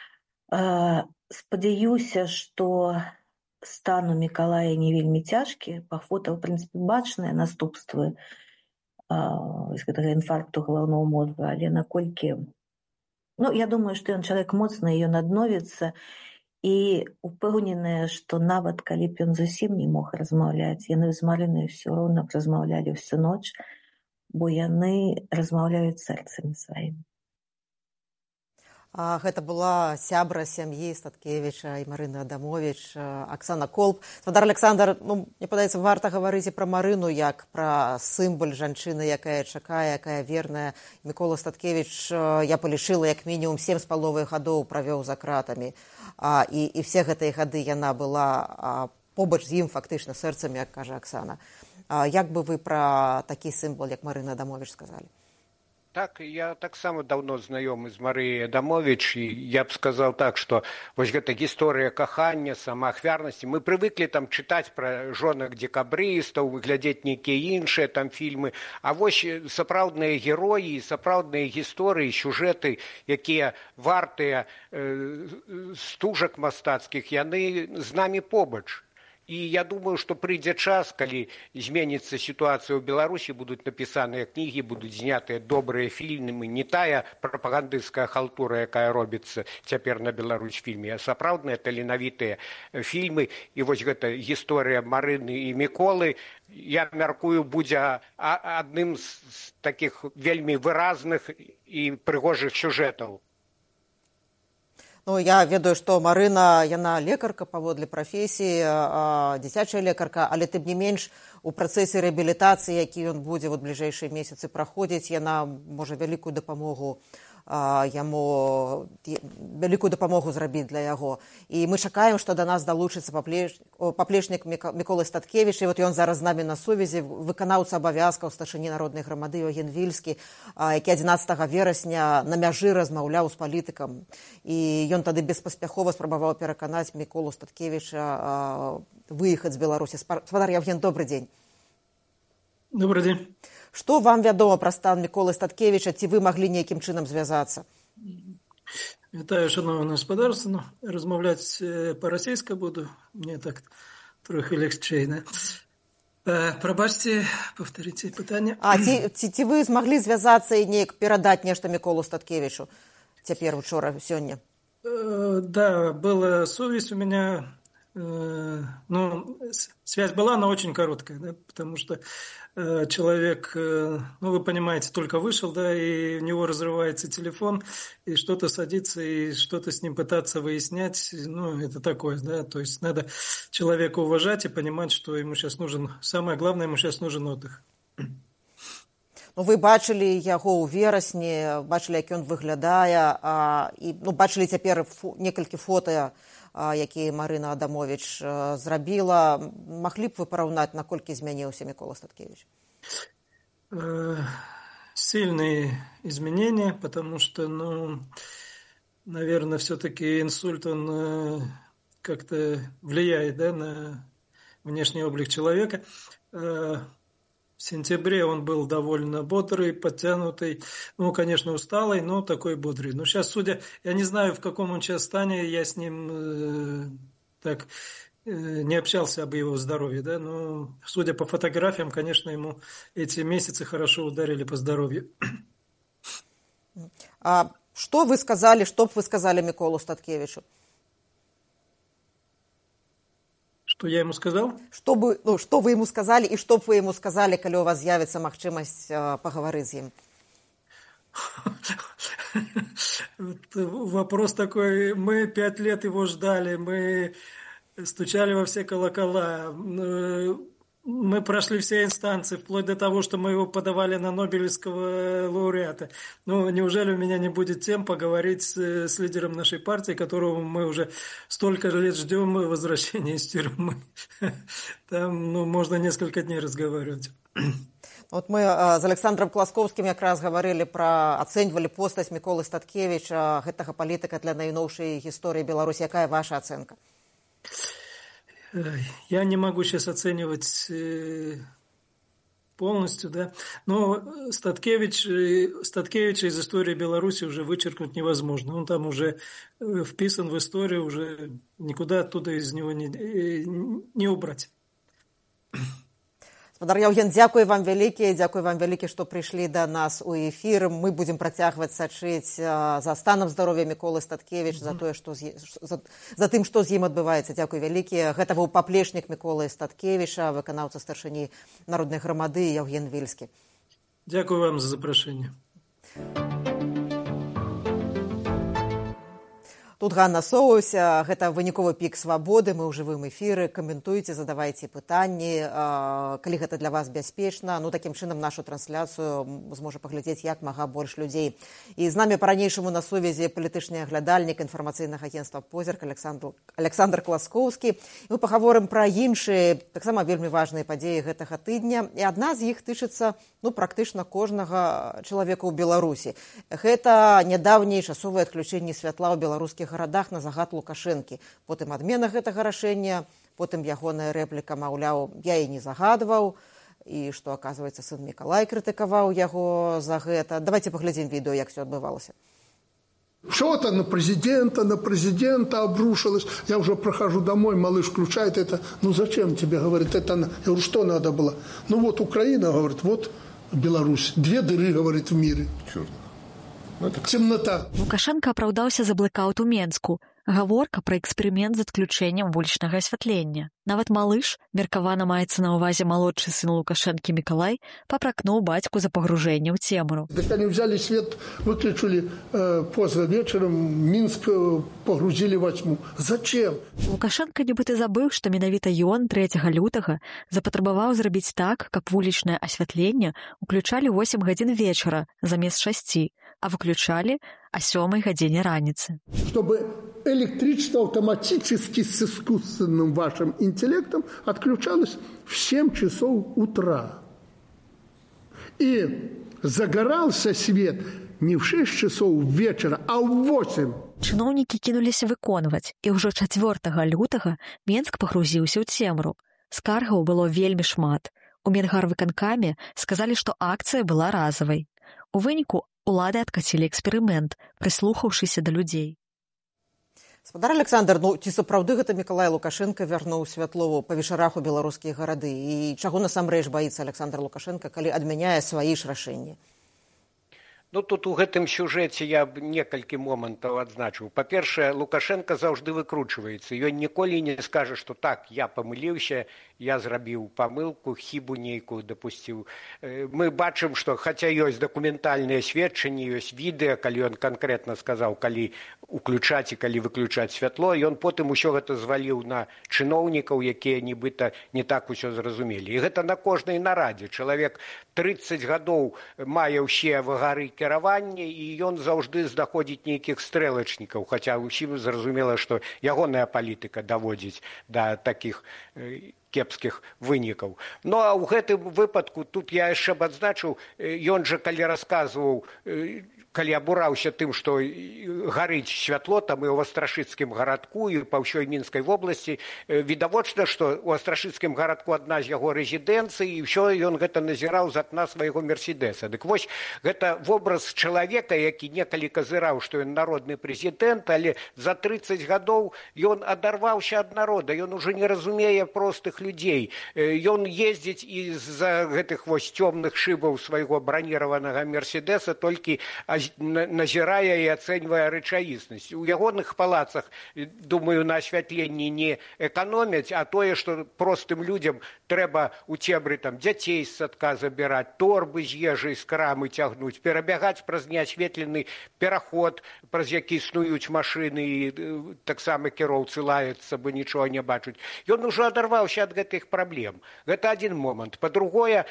Спадзяюся, што стан у Мікалая не вельмі цяжкі, па фота, ў прынцыпе, бачныя наступствы з гэтага інфаркту галаўнога мозга, але наколькі... Ну, я думаю, што ён чалавек моцны, ён адновіцца, і упэўненая, што нават калі б ён зусім не мог размаўляць, яны з Марынай ўсё роўна размаўлялі ўсю ноч, бо яны размаўляюць сэрцамі сваім. А гэта была сябра сям'і Статкевіча і Марыны Адамовіч, Аксана Колб. Спадар Александр, ну, мне падаецца, варта гаварыць і пра Марыну, як пра сімвал жанчыны, якая чакае, якая верная. Мікола Статкевіч, я палічыла, як мінімум сем з паловай гадоў правёў за кратамі. А, і, і все гэтыя гады яна была а, побач з ім, фактычна, сэрцамі, як кажа Аксана. Як бы вы пра такі сімвол, як Марына Адамовіч, сказалі? Так, я таксама даўно знаёмы з Марыяй Адамовіч, і я б сказаў так, што вось гэта гісторыя кахання, самаахвярнасці. Мы прывыклі там чытаць пра жонак дзекабрыстаў, выглядзець нейкія іншыя там фільмы, а вось сапраўдныя героі, сапраўдныя гісторыі, сюжэты, якія вартыя э, стужак мастацкіх, яны з намі побач. І я думаю, што прыйдзе час, калі зменіцца сітуацыя ў Беларусі, будуць напісаныя кнігі, будуць знятыя добрыя фільмы, не тая прапагандысцкая халтура, якая робіцца цяпер на Беларусьфільме, а сапраўдныя таленавітыя фільмы. І вось гэта гісторыя Марыны і Міколы, я мяркую, будзе адным з такіх вельмі выразных і прыгожых сюжэтаў. Ну, я ведаю, што Марына, яна лекарка паводле прафесіі, дзіцячая лекарка, але тым не менш у працэсе рэабілітацыі, які ён будзе ў бліжэйшыя месяцы праходзіць, яна можа вялікую дапамогу яму, вялікую дапамогу зрабіць для яго. І мы чакаем, што да нас далучыцца паплечнік Мікола Статкевіч, і вот ён зараз з намі на сувязі, выканаўца абавязкаў старшыні народнай грамады Яўген Вільскі, які адзінаццатага верасня на мяжы размаўляў з палітыкам. І ён тады беспаспяхова спрабаваў пераканаць Міколу Статкевіча выехаць з Беларусі. Спадар Яўген, добры дзень. Добрый дзень. Што вам вядома пра стан Міколы Статкевіча, ці вы маглі нейкім чынам звязацца? Вітаю, шановне господарство. Размовляць па-расейска буду. Мне так трохи легчэй, да? Прабачце, повторите пытанне. А ці, ці, ці вы змаглі звязацца і неяк перадаць нешта Міколу Статкевічу цяпер, учора, сёння? Да, была совесть у меня. Ну, связь была, но очень короткая, да, потому что э, человек, э, ну, вы понимаете, только вышел, да, и у него разрывается телефон, и что-то садится, и что-то с ним пытаться выяснять, ну, это такое, да, то есть надо человека уважать и понимать, что ему сейчас нужен, самое главное, ему сейчас нужен отдых. Ну, вы бачылі яго ў верасні, бачылі, як ён выглядае, а, і, ну, бачылі цяпер фу, некалькі фота, якія Марына Адамовіч зрабіла. Маглі б вы параўнаць, наколькі змяніўся Мікола Статкевич? Сильные изменения, потому что, ну, наверное, все-таки инсульт, он как-то влияет, да, на внешний облик человека. В сентябре он был довольно бодрый, подтянутый, ну, конечно, усталый, но такой бодрый. Но сейчас, судя, я не знаю, в каком он сейчас стане, я с ним э, так э, не общался об его здоровье, да, но, судя по фотографиям, конечно, ему эти месяцы хорошо ударили по здоровью. А что вы сказали, что бы вы сказали Миколу Статкевичу? Что я ему сказал? Что бы, ну, что вы ему сказали и что бы вы ему сказали, когда у вас з'явится махчимость э, поговорить с ним? Вопрос такой. Мы пять лет его ждали, мы стучали во все колокола, мы прошли все инстанции, вплоть до того, что мы его подавали на Нобелевского лауреата. Ну, неужели у меня не будет тем поговорить с, с лидером нашей партии, которого мы уже столько лет ждем возвращения из тюрьмы? Там, ну, можно несколько дней разговаривать. Вот мы э, с Александром Класковским как раз говорили про, оценивали постать Миколы Статкевича, гэтага палітыка для найноўшай гісторыі Беларуси. Какая ваша оценка? Я не могу сейчас оценивать полностью, да, но Статкевич, Статкевича из истории Беларуси уже вычеркнуть невозможно. Он там уже вписан в историю, уже никуда оттуда из него не, не убрать. Спадар Яўген, дзякуй вам вялікі, дзякуй вам вялікі, што прыйшлі да нас у эфір. Мы будзем працягваць сачыць за станам здароўя Міколы Статкевіч, за тое, што з, за, за тым, што з ім адбываецца. Дзякуй вялікі. Гэта быў паплечнік Міколы Статкевіча, выканаўца старшыні народнай грамады Яўген Вільскі. Дзякуй вам за запрашэнне. Тут Ганна Соус, гэта выніковы пік свабоды, мы ў жывым эфіры, каментуйце, задавайце пытанні, калі гэта для вас бяспечна, ну такім чынам нашу трансляцыю зможа паглядзець як мага больш людзей. І з намі па-ранейшаму на сувязі палітычны аглядальнік інфармацыйнага агенцтва «Позірк» Александр, Александр Класкоўскі. Мы пагаворым пра іншыя, таксама вельмі важныя падзеі гэтага тыдня, і адна з іх тычыцца ну, практычна кожнага чалавека ў Беларусі. Гэта нядаўняе часовае адключэнне святла ў беларускіх гарадах на загад Лукашэнкі. Потым адмена гэтага рашэння, потым ягоная рэпліка, маўляў, я і не загадваў, і што, аказваецца, сын Мікалай крытыкаваў яго за гэта. Давайте паглядзім відэо, як все адбывалася. Что-то на президента, на президента обрушилось. Я уже прохожу домой, малыш включает это. Ну зачем тебе, говорит, это? Я говорю, что надо было? Ну вот Украина, говорит, вот Беларусь. Две дыры, говорит, в мире. Черт. Темнота. Лукашенко апраўдаўся за блэкаут у Менску. Гаворка пра эксперымент з адключэннем вулічнага асвятлення. Нават малыш, меркавана маецца на ўвазе малодшы сын Лукашэнкі Мікалай, папракнуў бацьку за пагружэнне ў цемру. Так они взяли свет, выключили э, поздно вечером, Минск э, погрузили во тьму. Зачем? Лукашенко нібыта забыў, што менавіта ён трэцяга лютага запатрабаваў зрабіць так, каб вулічнае асвятленне ўключалі восем гадзін вечара замест шасці, а выключалі о сёмай гадзине раніцы. Чтобы электричество автоматически с искусственным вашим интеллектом отключалось в семь часов утра. И загорался свет не в шесть часов вечера, а в восемь. Чыноўнікі кінуліся выконваць, і ўжо чацвёртага лютага Менск пагрузіўся ў цемру. Скаргаў было вельмі шмат. У Менгарвыканкаме сказалі, што акцыя была разавай. У выніку улады адкацілі эксперымент, прыслухаўшыся да людзей. Спадар Александр, ну ці сапраўды гэта Мікалай Лукашенко вярнуў святло па вечарах у беларускія гарады? І чаго насамрэч баіцца Александр Лукашенко, калі адмяняе свае ж рашэнні? Ну, тут у гэтым сюжэце я б некалькі момантаў адзначыў. Па-першае, Лукашенко заўжды выкручваецца. Ён ніколі не скажа, што так, я памыліўся, я зрабіў памылку, хібу нейкую дапусціў. Мы бачым, што хаця ёсць дакументальныя сведчанні, ёсць відэа, калі ён канкрэтна сказаў, калі уключаць і калі выключаць святло, ён потым усё гэта зваліў на чыноўнікаў, якія нібыта не так усё зразумелі. І гэта на кожнай нарадзе. Чалавек трыццаць гадоў мае ўсе вагары кіравання, і ён заўжды знаходзіць нейкіх стрэлачнікаў, хаця ўсім зразумела, што ягоная палітыка даводзіць да такіх кепскіх вынікаў. Ну, а ў гэтым выпадку, тут я яшчэ б адзначыў, ён жа, калі расказваў, калі абураўся тым, што гарыць святло там і ў Астрашыцкім гарадку, і па ўсёй Мінскай вобласці, відавочна, што ў Астрашыцкім гарадку адна з яго рэзідэнцый, і ўсё ён гэта назіраў з акна свайго Мерседеса. Дык вось, гэта вобраз чалавека, які некалі казыраў, што ён народны прэзідэнт, але за трыццаць гадоў ён адарваўся ад народа, ён ужо не разумее простых людзей. Ён ездзіць і з-за гэтых вось цёмных шыбаў свайго браніраванага Мерседеса толькі назірае і ацэньвае рэчаіснасць. У ягоных палацах, думаю, на асвятленні не эканомяць, а тое, што простым людзям трэба у цемры там дзяцей з садка забіраць, торбы з ежай з крамы цягнуць, перабягаць праз неасветлены пераход, праз які снуюць машыны, і таксама кіроўцы лаяцца, бо нічога не бачаць. Ён ужо адарваўся ад гэтых праблем. Гэта адзін момант. Па-другое,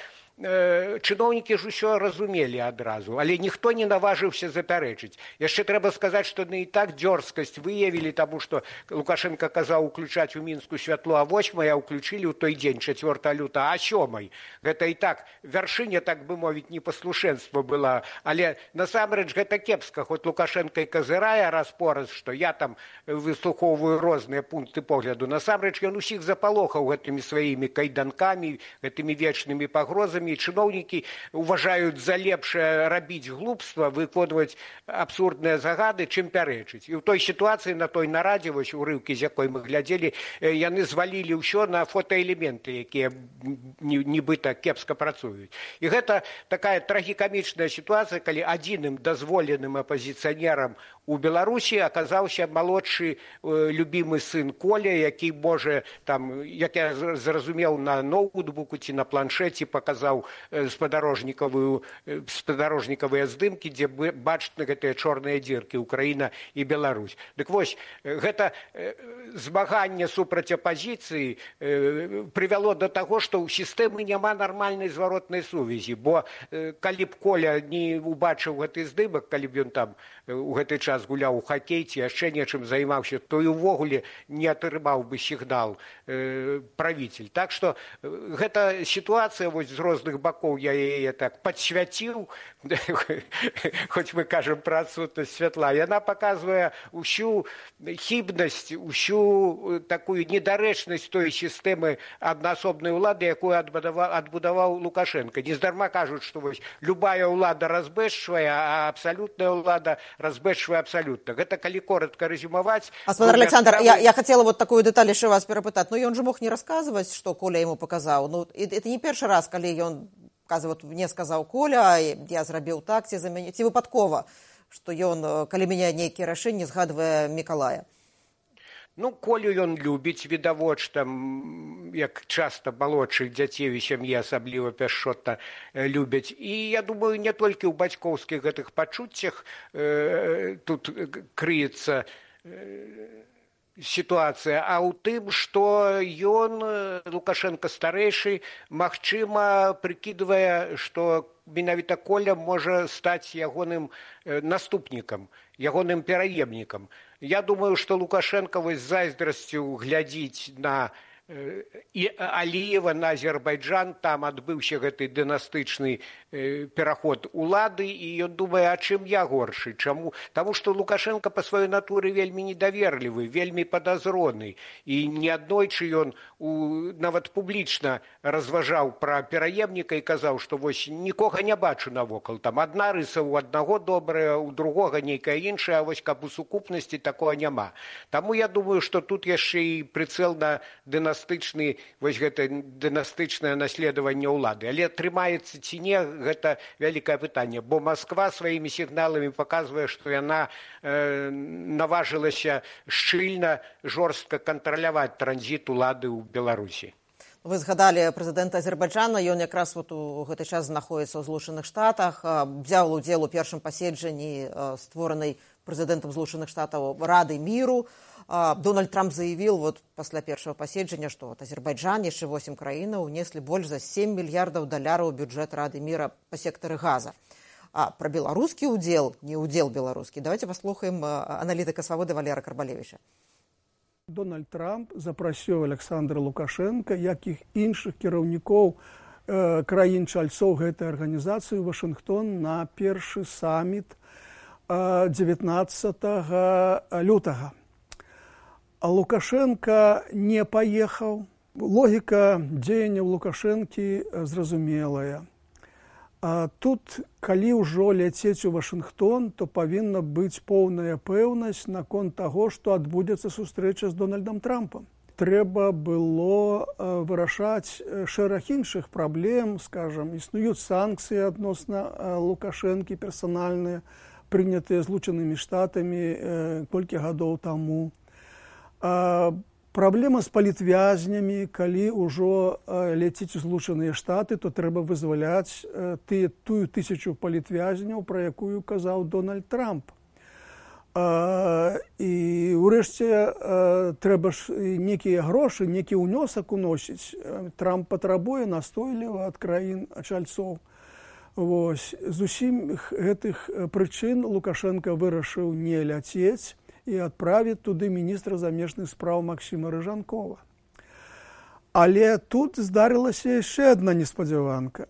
чыноўнікі ж усё разумелі адразу, але ніхто не наважыўся запярэчыць. Яшчэ трэба сказаць, што на і так дзёрзкасць выявілі, таму што Лукашенко казаў уключаць у Мінску святло а восьмай, а ўключылі ў той дзень чацвёртага лютага а сёмай. Гэта і так вяршыня, так бы мовіць, непаслушэнства была, але насамрэч гэта кепска, хоць Лукашенко і казырае раз-пораз, што я там выслухоўваю розныя пункты погляду. Насамрэч ён усіх запалохаў гэтымі сваімі кайданкамі, гэтымі вечнымі пагрозамі, і чыноўнікі уважаюць за лепшае рабіць глупства, выконваць абсурдныя загады, чым пярэчыць. І ў той сітуацыі, на той нарадзе, вось урыўкі, з якой мы глядзелі, яны звалілі ўсё на фотаэлементы, якія нібыта кепска працуюць. І гэта такая трагікамічная сітуацыя, калі адзіным дазволеным апазіцыянерам У Беларусі аказаўся малодшы любімы сын Коля, які можа, там, як я зразумеў, на ноутбуку ці на планшеце паказаў спадарожнікавыя здымкі, дзе бачны гэтыя чорныя дзіркі Украіна і Беларусь. Дык вось, гэта змаганне супраць апазіцыі прывяло да таго, што ў сістэмы няма нармальнай зваротнай сувязі, бо калі б Коля не убачыў гэты здымак, калі б ён там у гэты час гуляў у хакей ці яшчэ нечым займаўся, то і ўвогуле не атрымаў бы сігнал э, правіцель. Так што гэта сітуацыя вось з розных бакоў, я яе так падсвяціў, хоць мы кажам пра адсутнасць святла, яна паказвае ўсю хібнасць, усю такую недарэчнасць той сістэмы аднаасобнай улады, якую адбудаваў, адбудаваў Лукашенко. Нездарма кажуць, што вось любая ўлада разбэшчвае, а абсалютная ўлада разбэшчвае абсолютно. Это, коли коротко резюмовать... Господин Александр, я, я хотела вот такую деталь еще вас перепытать. Ну, и он же мог не рассказывать, что Коля ему показал. Ну, это не первый раз, коли он, вот, мне сказал Коля, я зрабіў так, ці замяніць, ці выпадкова, что он, коли меня нейкие рашэнні, згадывая Миколая. Ну, Колю ён любіць, відавочна, як часта малодшых дзяцей у сям'і асабліва пяшчотна любяць. І я думаю, не толькі ў бацькоўскіх гэтых пачуццях э, тут крыецца э, сітуацыя, а ў тым, што ён, Лукашенко старэйшы, магчыма, прыкідвае, што менавіта Коля можа стаць ягоным наступнікам, ягоным пераемнікам. Я думаю, што Лукашенко вось з зайздрасцю глядзіць на і Аліева, на Азербайджан, там адбыўся гэты дынастычны пераход улады, і ён думае, а чым я горшы? Чаму? Таму што Лукашенко па сваёй натуры вельмі недаверлівы, вельмі падазроны, і неаднойчы ён у, нават публічна разважаў пра пераемніка і казаў, што вось нікога не бачу навокал, там адна рыса ў аднаго добрая, у другога нейкая іншая, а вось каб у сукупнасці такога няма. Таму я думаю, што тут яшчэ і прыцэл на дынастычны, вось гэта дынастычнае наследаванне ўлады. Але атрымаецца ці не, гэта вялікае пытанне, бо Масква сваімі сігналамі паказвае, што яна э, наважылася шчыльна, жорстка кантраляваць транзіт улады ў Беларусі. Вы згадалі прэзідэнта Азербайджана, ён якраз вот у гэты час знаходіцца ў Злучаных Штатах, взяў удзел у першым паседжанні створанай прэзідэнтам Злучаных Штатаў Рады міру. Дональд Трамп заявил вот после первого поседжання, что вот Азербайджан, еще восемь краинов унесли больше за семь миллиардов долларов в бюджет Рады мира по сектору газа. А про белорусский удел, не удел белорусский, давайте послухаем аналитика «Свободы» Валера Карбалевича. Дональд Трамп запросил Александра Лукашенко, як і інших керівників э, країн-чальцов гэтай організації в Вашингтон на перший саміт э, дзевятнадцатага лютага. А Лукашенко не поехал. Логика дзеянняў Лукашэнкі зразумелая. А тут, калі ўжо ляцець у Вашингтон, то павінна быць поўная пэўнасць наконт таго, што адбудзецца сустрэча з Дональдом Трампам. Трэба было вырашаць шэраг іншых праблем, скажам, існуюць санкцыі адносна Лукашэнкі персанальныя, прынятыя Злучанымі Штатамі колькі гадоў таму. Праблема з палітвязнямі, калі ўжо ляціць у Злучаныя Штаты, то трэба вызваляць тыя, тую тысячу палітвязняў, пра якую казаў Дональд Трамп. І ўрэшце трэба ж некія грошы, некі ўнёсак уносіць. Трамп патрабуе настойліва ад краін чальцоў. Вось. З усім гэтых прычын Лукашенко вырашыў не ляцець і адправіць туды міністра замежных спраў Максіма Рыжанкова. Але тут здарылася яшчэ адна неспадзяванка.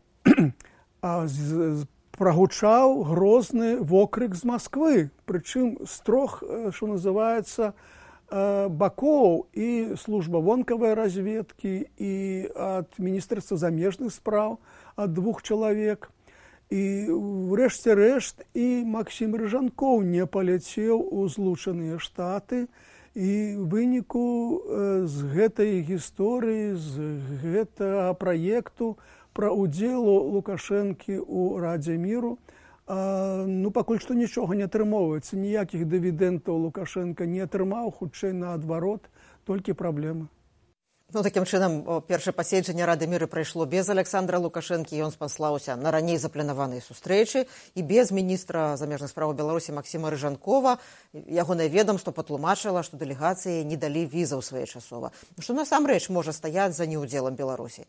Прагучаў грозны вокрык з Масквы, прычым з трох, што называецца, бакоў, і служба вонкавай разведкі, і ад міністэрства замежных спраў, ад двух чалавек. І ўрэшце рэшт і Максім Рыжанкоў не паляцеў у Злучаныя Штаты, і ў выніку з гэтай гісторыі, з гэтага праекту пра ўдзелу Лукашэнкі ў Радзе міру А, ну, пакуль што нічога не атрымоўваецца, ніякіх дывідэнтаў Лукашенко не атрымаў, хутчэй наадварот, толькі праблемы. Ну, такім чынам, першае паседжанне Рады міру прайшло без Александра Лукашэнкі, ён спаслаўся на раней запланаваныя сустрэчы і без міністра замежных спраў Беларусі Максіма Рыжанкова. Ягонае ведомства патлумачыла, што дэлегацыі не далі візаў своечасова. Што насамрэч можа стаяць за неўдзелам Беларусі?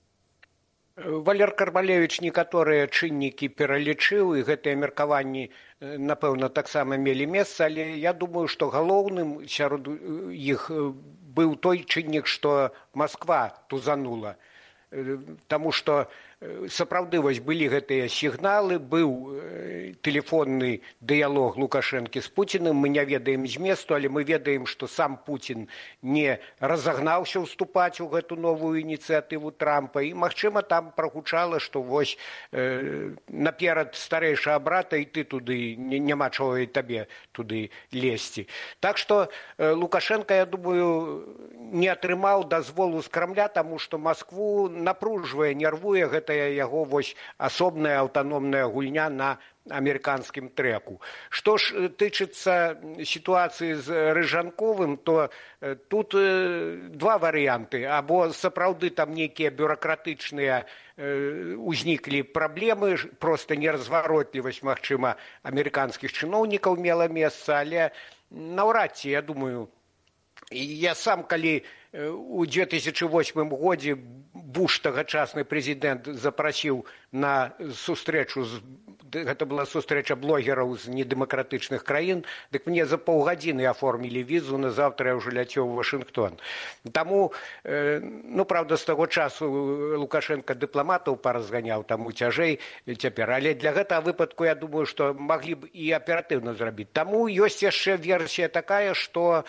Валер Карбалевіч некаторыя чыннікі пералічыў, і гэтыя меркаванні, напэўна, таксама мелі месца, але я думаю, што галоўным сярод іх быў той чыннік, што Масква тузанула. Таму што сапраўды вось былі гэтыя сігналы, быў тэлефонны дыялог Лукашэнкі з Пуціным, мы не ведаем зместу, але мы ведаем, што сам Пуцін не разагнаўся ўступаць у гэту новую ініцыятыву Трампа, і, магчыма, там прагучала, што вось э, наперад старэйшага брата, і ты туды, няма чого і табе туды лезці. Так што э, Лукашенко, я думаю, не атрымаў дазволу з Крамля, таму што Маскву напружвае, нервуе гэта яго вось асобная аўтаномная гульня на амерыканскім трэку. Што ж тычыцца сітуацыі з Рыжанковым, то тут два варыянты. Або сапраўды там нейкія бюракратычныя узніклі праблемы, проста неразваротлівасць, магчыма, амерыканскіх чыноўнікаў мела месца, але наўрад ці, я думаю, я сам, калі у две тысячи восьмым годзе Буш, тагачасны прэзідэнт, запрасіў на сустрэчу, з, гэта была сустрэча блогераў з недэмакратычных краін, дык мне за паўгадзіны аформілі візу, на заўтра я ўжо ляцеў у Вашынгтон. Таму, э, ну, правда, з таго часу Лукашенко дыпламатаў паразганяў, таму цяжэй цяпер. Але для гэтага выпадку, я думаю, што маглі б і аператыўна зрабіць. Таму ёсць яшчэ версія такая, што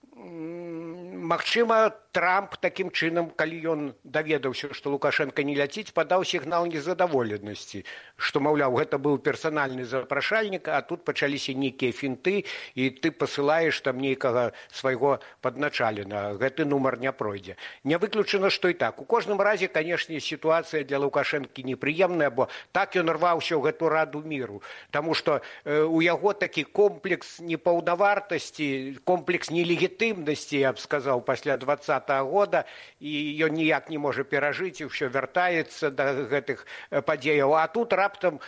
магчыма, Трамп такім чынам, калі ён даведаўся, што Лукашенко не ляціць, падаў сігнал незадаволенасці, што, маўляў, гэта быў персанальны запрашальнік, а тут пачаліся нейкія фінты, і ты пасылаеш там нейкага свайго падначалена. Гэты нумар не пройдзе. Не выключана, што і так. У кожным разе, канешне, сітуацыя для Лукашэнкі непрыемная, бо так ён рваўся ў гэту Раду міру. Таму што э, у яго такі комплекс непаўнавартасці, комплекс нелегітымнасці, я б сказаў, пасля двадцатага года, і ён ніяк не можа перажыць, і ўсё вяртаецца да гэтых падзеяў. А тут раптам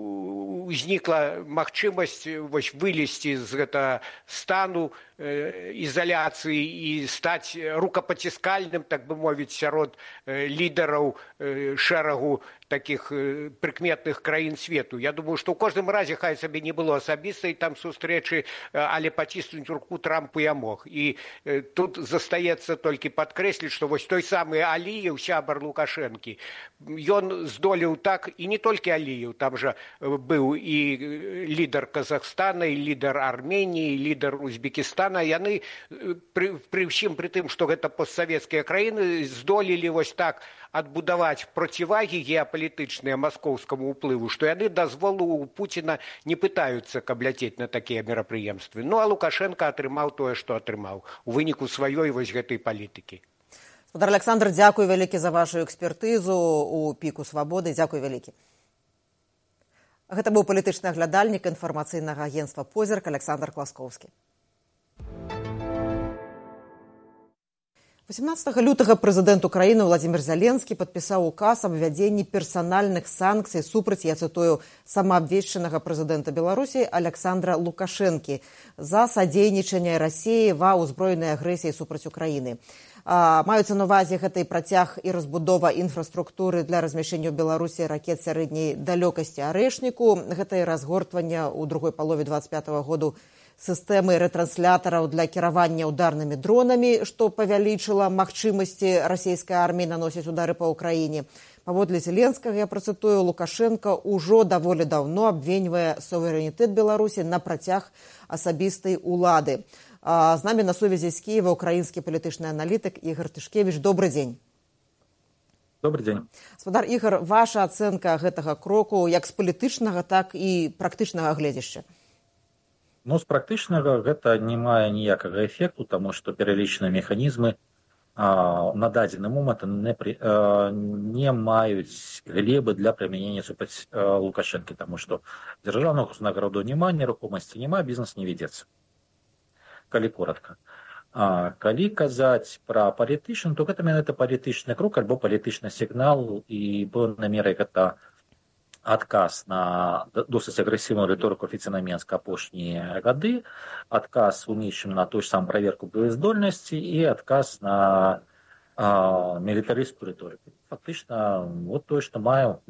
узнікла магчымасць вось вылезці з гэтага стану ізаляцыі і стаць рукапаціскальным, так бы мовіць, сярод лідараў шэрагу такіх прыкметных краін свету. Я думаю, што ў кожным разе, хай сабе не было асабістай там сустрэчы, але паціснуць руку Трампу я мог. І тут застаецца толькі падкрэсліць, што вось той самы Аліеў, сябар Лукашэнкі, ён здолеў так, і не толькі Аліеў, там жа быў і лідар Казахстана, і лідар Арменіі, і лідар Узбекістана. Яны пры, пры ўсім пры тым, што гэта постсавецкія краіны, здолелі вось так адбудаваць процівагі геапалітычныя маскоўскаму ўплыву, што яны дазволу у Пуціна не пытаюцца, каб ляцець на такія мерапрыемствы. Ну, а Лукашенко атрымаў тое, што атрымаў у выніку сваёй вось гэтай палітыкі. Гаспадар Александр, дзякуй вялікі за вашу экспертызу у піку свабоды. Дзякуй вялікі. Гэта быў палітычны аглядальнік інфармацыйнага агенцтва «Позірк» Александр Класкоўскі. восемнадцатага лютага прэзідэнт Украіны Владзімір Зеленскі падпісаў указ аб ввядзенні персанальных санкцый супраць, я цытую, самаабвешчанага прэзідэнта Беларусі Александра Лукашэнкі за садзейнічанне Расіі ва ўзброенай агрэсіі супраць Украіны. А, маюцца на ўвазе гэтай працяг і разбудова інфраструктуры для размяшчэння ў Беларусі ракет сярэдняй далёкасці «Арэшніку». Гэта і разгортванне ў другой палове двадцать пятого году сістэмы рэтранслятораў для кіравання ударнымі дронамі, што павялічыла магчымасці расійскай арміі наносіць удары па ўкраіне. Паводле Зеленскага, я працытую, Лукашенко ўжо даволі даўно абвеньвае суверэнітэт Беларусі на працяг асабістай улады. З намі на сувязі з Кіева украінскі палітычны аналітык Ігор Тышкевіч. Добры дзень. Добрый день. Гаспадар Ігор, ваша ацэнка гэтага кроку як з палітычнага, так і практычнага гледзяшча? Ну, з практычнага гэта не мае ніякага эфекту, таму што пералічаныя механізмы на дадзены момант не, не маюць глебы для прымянення супраць Лукашэнкі, таму што дзяржаўных узнагародаў няма, нерухомасці няма, бізнес не вядзецца. Калі коротка. А калі казаць пра палітычны, то гэта менавіта палітычны крок альбо палітычны сігнал, і пэўнай мерай гэта адказ на досыць агрэсіўную рыторыку афіцыйна Менска апошнія гады, адказ у нечым на тую ж самую праверку боездольнасці і адказ на а, мілітарыстскую рыторыку. Фактычна, вот тое, што маю.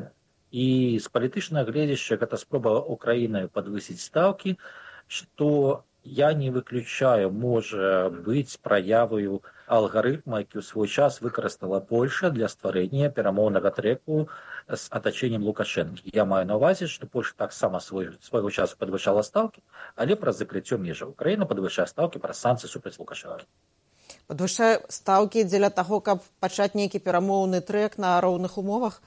І з палітычнага гледзяшча гэта спроба Украінай падвысіць стаўкі, што я не выключаю, можа быць праяваю алгарытма, які ў свой час выкарыстала Польша для стварэння перамоўнага трэку з атачэннем Лукашэнкі. Я маю на ўвазе, што Польша таксама свой, свайго часу падвышала стаўкі, але праз закрыццё межаў. Украіна падвышае стаўкі праз санкцыі супраць Лукашэнкі. Падвышае стаўкі дзеля таго, каб пачаць нейкі перамоўны трэк на роўных умовах?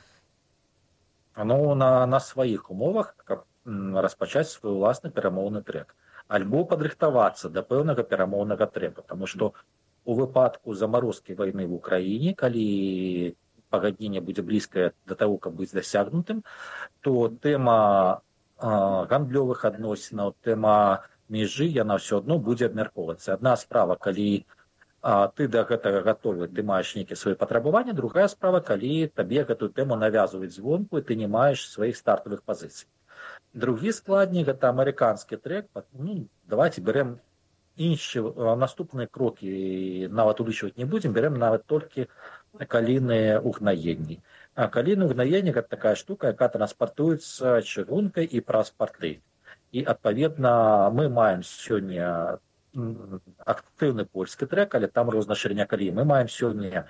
Ну, на, на сваіх умовах, каб распачаць свой уласны перамоўны трэк. Альбо падрыхтавацца да пэўнага перамоўнага трэка, таму што у выпадку замарозкі вайны в Украіне, калі пагадненне будзе блізкае да таго, каб быць дасягнутым, то тэма а, гандлёвых адносінаў, тэма межы, яна ўсё адно будзе абмяркоўвацца. Адна справа, калі а, ты да гэтага гатовы, ты маеш нейкія свае патрабаванні, другая справа, калі табе гэтую тэму навязваюць звонку, і ты не маеш сваіх стартавых пазіцый. Другі складнік – гэта амерыканскі трэк. Ну, давайте берем інші наступныя крокі, нават улічваць не будзем, берем нават толькі калійныя угнаенні. А калійныя угнаенні – гэта такая штука, якая транспартуецца чыгункай і праз парты. І, адпаведна, мы маем сёння актыўны польскі трэк, але там розная шырыня каліі. Мы маем сёння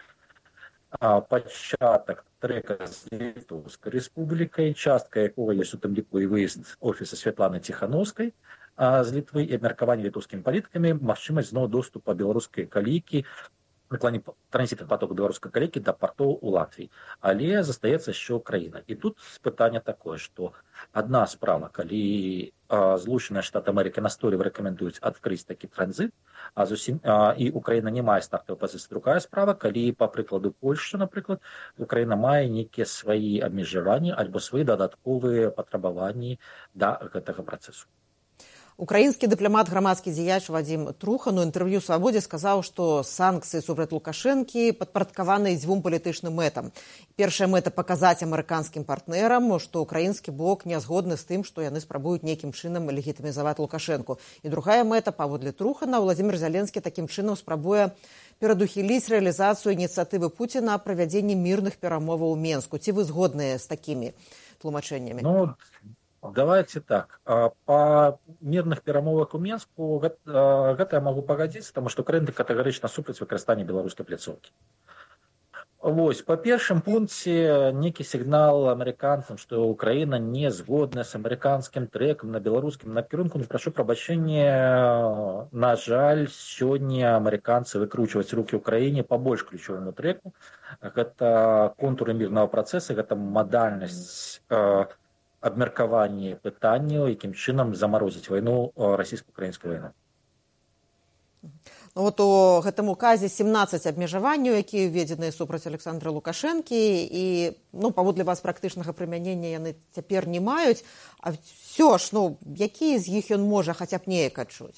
пачатак трэка з Літоўскай рэспублікай, частка якога ёсць у тым ліку і выезд офіса Святланы Ціхановскай з Літвы і абмеркаванне літоўскімі палітыкамі, магчымасць зноў доступа беларускай калійкі, транзітных потокаў беларускай калійкі да партоў у Латвіі. Але застаецца яшчэ Украіна. І тут пытанне такое, што адна справа, калі Злучаныя Штаты Амерыкі настойліва рэкамендуюць адкрыць такі транзіт, а зусім а, і Украіна не мае стартавай пазіцыі. Другая справа, калі, па прыкладу Польшчы, напрыклад, Украіна мае нейкія свае абмежаванні альбо свае дадатковыя патрабаванні да гэтага працэсу. Украінскі дыпламат, грамадскі дзеяч Вадзім Трухан у інтэрв'ю «Свабодзе» сказаў, што санкцыі супраць Лукашэнкі падпарадкаваны дзвюм палітычным мэтам. Першая мэта – паказаць амерыканскім партнерам, што украінскі бок не згодны з тым, што яны спрабуюць нейкім чынам легітымізаваць Лукашэнку. І другая мэта, паводле Трухана, Владзімір Зеленскі такім чынам спрабуе перадухіліць рэалізацыю ініцыятывы Пуціна аб правядзенні мірных перамоваў у Менску. Ці вы згодныя з такімі тлумачэннямі? Ну, давайте так. Па мірных перамовах у Менску гэта, гэта я магу пагадзіцца, таму што Украіна катэгарычна супраць выкарыстання беларускай пляцоўкі. Вось, па першым пункце нейкі сігнал амерыканцам, што Украіна не згодная з амерыканскім трэкам на беларускім накірунку. Ну, прашу прабачэння, на жаль, сёння амерыканцы выкручваюць рукі Украіне па больш ключоваму трэку. Гэта контуры мірнага працэса, гэта мадальнасць э, абмеркаванні пытанняў, якім чынам замарозіць вайну, расійска-украінскую вайну. Ну, вот у гэтым указе сямнаццаць абмежаванняў, якія ўведзеныя супраць Александра Лукашэнкі, і ну, паводле вас практычнага прымянення яны цяпер не маюць, а ўсё ж, ну, якія з іх ён можа хаця б неяк адчуць?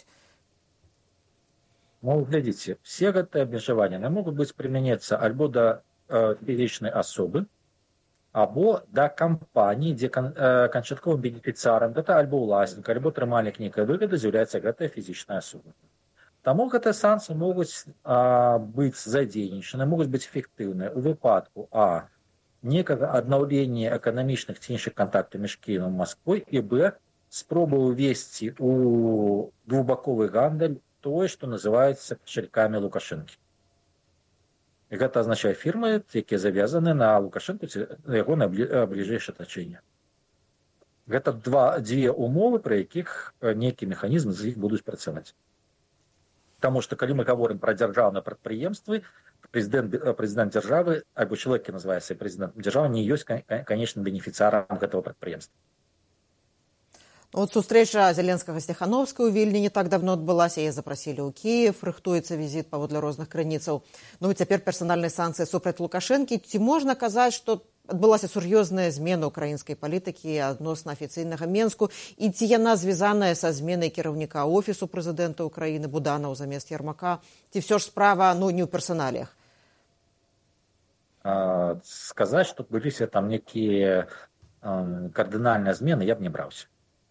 Ну, глядзіце, все гэтыя абмежаванні могуць быць прымяняцца альбо да э, фізічнай асобы, або да кампаніі, дзе кан, э, канчатковым бенефіцыарам, гэта альбо ўласнік, альбо трымальнік нейкай выгады з'яўляецца гэтая фізічная асоба. Таму гэтыя санкцыі могуць а, быць задзейнічаны, могуць быць эфектыўныя ў выпадку а некага аднаўлення эканамічных ці іншых кантактаў між Кіевам і Масквой, і б спробы ўвесці ў двухбаковы гандаль тое, што называецца кашалькамі Лукашэнкі. І гэта азначае фірмы, якія завязаны на Лукашэнку ці на яго бліжэйшае атачэнне. Гэта два, дзве умовы, пры якіх нейкі механізм з іх будуць працаваць. Таму што калі мы гаворым пра дзяржаўныя прадпрыемствы, прэзідэнт, прэзідэнт дзяржавы альбо чалавек, які называецца прэзідэнтам дзяржавы, не ёсць канечным бенефіцыарам гэтага прадпрыемства. Вот сустрэча Зеленскага з Тихановскай у Вільні не так давно адбылася, яе запрасілі ў Кіев, рыхтуецца візіт паводле розных крыніцаў. Ну і цяпер персанальныя санкцыі супраць Лукашэнкі. Ці можна казаць, што адбылася сур'ёзная змена ўкраінскай палітыкі адносна афіцыйнага Менску, і ці яна звязаная са зменай кіраўніка офісу прэзідэнта Украіны Буданаў замест Ярмака, ці ўсё ж справа ну, не ў персаналіях? А, сказаць, што быліся там некія кардынальныя змены, я б не браўся.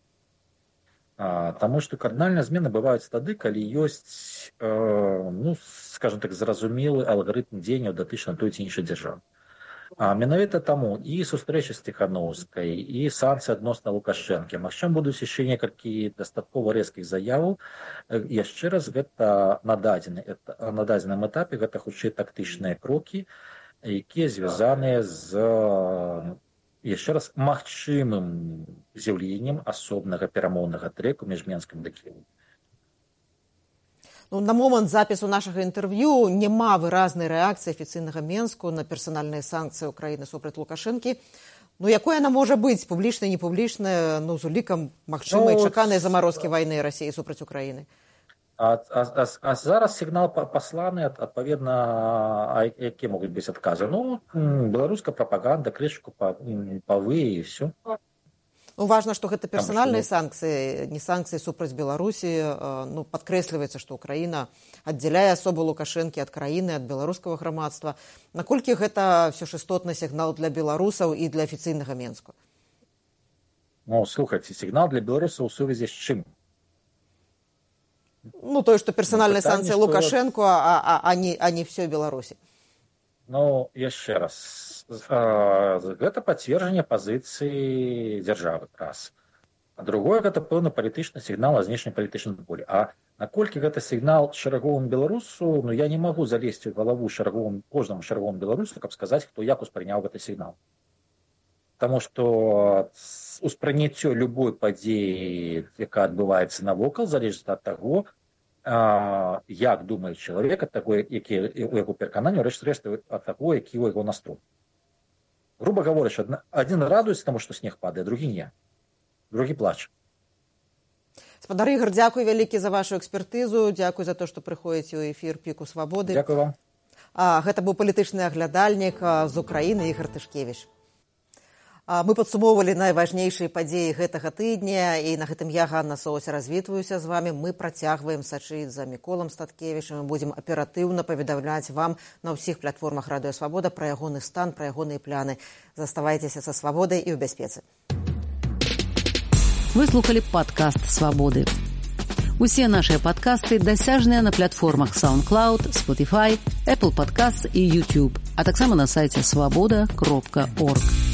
Таму што кардынальныя змены бываюць тады, калі ёсць, ну, скажем так, зразумелы алгарытм дзеянняў датычна той ці іншай дзяржавы. Менавіта таму і сустрэча з Тихановскай, і санкцыі адносна Лукашэнкі. Магчыма, будуць яшчэ некалькі дастаткова рэзкіх заяваў. Яшчэ раз, гэта на дадзеным этапе, гэта хутчэй тактычныя крокі, якія звязаныя з яшчэ раз магчымым з'яўленнем асобнага перамоўнага трэку між Менскам і Кіевам. Ну, на момант запісу нашага інтэрв'ю няма выразнай рэакцыі афіцыйнага Менску на персанальныя санкцыі ўкраіны супраць Лукашэнкі. Ну, якой яна можа быць, публічная, непублічная, ну, з улікам магчымай ну, чаканай замарозкі вайны Расіі супраць Украіны? А, а, а, а зараз сігнал пасланы, адпаведна, якія могуць быць адказы? Ну, беларуская прапаганда, крышку павы і ўсё. Ну, важна, што гэта персанальныя санкцыі, не санкцыі супраць Беларусі. Ну, падкрэсліваецца, што Украіна аддзяляе асобу Лукашэнкі ад краіны, ад беларускага грамадства. Наколькі гэта ўсё ж істотны сігнал для беларусаў і для афіцыйнага Менску? Ну, слухайце, сігнал для беларусаў у сувязі з чым? Ну, тое, што персанальныя санкцыі што... Лукашэнку, а, а, а, не, а не всёй Беларусі. Ну, яшчэ раз. Гэта пацверджанне пазіцыі дзяржавы, раз. А другое, гэта пэўны палітычны сігнал о знешнепалітычным полі. А наколькі гэта сігнал шараговым беларусу, ну, я не магу залезці ў галаву шараговым, кожнаму шараговым беларусу, каб сказаць, хто як успрыняў гэты сігнал. Таму што успрыняццё любой падзеі, якая адбываецца навокал, залежыць ад таго, як думае чалавек, ад таго, які у яго перакананне, рэшт-рэшт ад таго, які ў яго настрой. Груба гаворачы, адзін радуецца таму, што снег падае, другі не. Другі плача. Спадар Ігар, дзякуй вялікі за вашу экспертызу, дзякуй за то, што прыходзіце ў эфір Піку Свабоды. Дзякуй вам. А, гэта быў палітычны аглядальнік з Украіны Ігар Тышкевіч. Мы падсумоўвалі найважнейшыя падзеі гэтага тыдня, і на гэтым я, Ганна Соуся, развітваюся з вами. Мы працягваем сачыць за Міколам Статкевічам, мы будзем аператыўна паведамляць вам на ўсіх платформах Радыё Свабода пра ягоны стан, пра ягоныя пляны. Заставайцеся са свабодай і ў бяспецы. Вы слухалі падкаст Свабоды. Усе нашыя падкасты дасяжныя на платформах SoundCloud, Spotify, Apple Podcasts і YouTube, а таксама на сайце свабода кропка орг.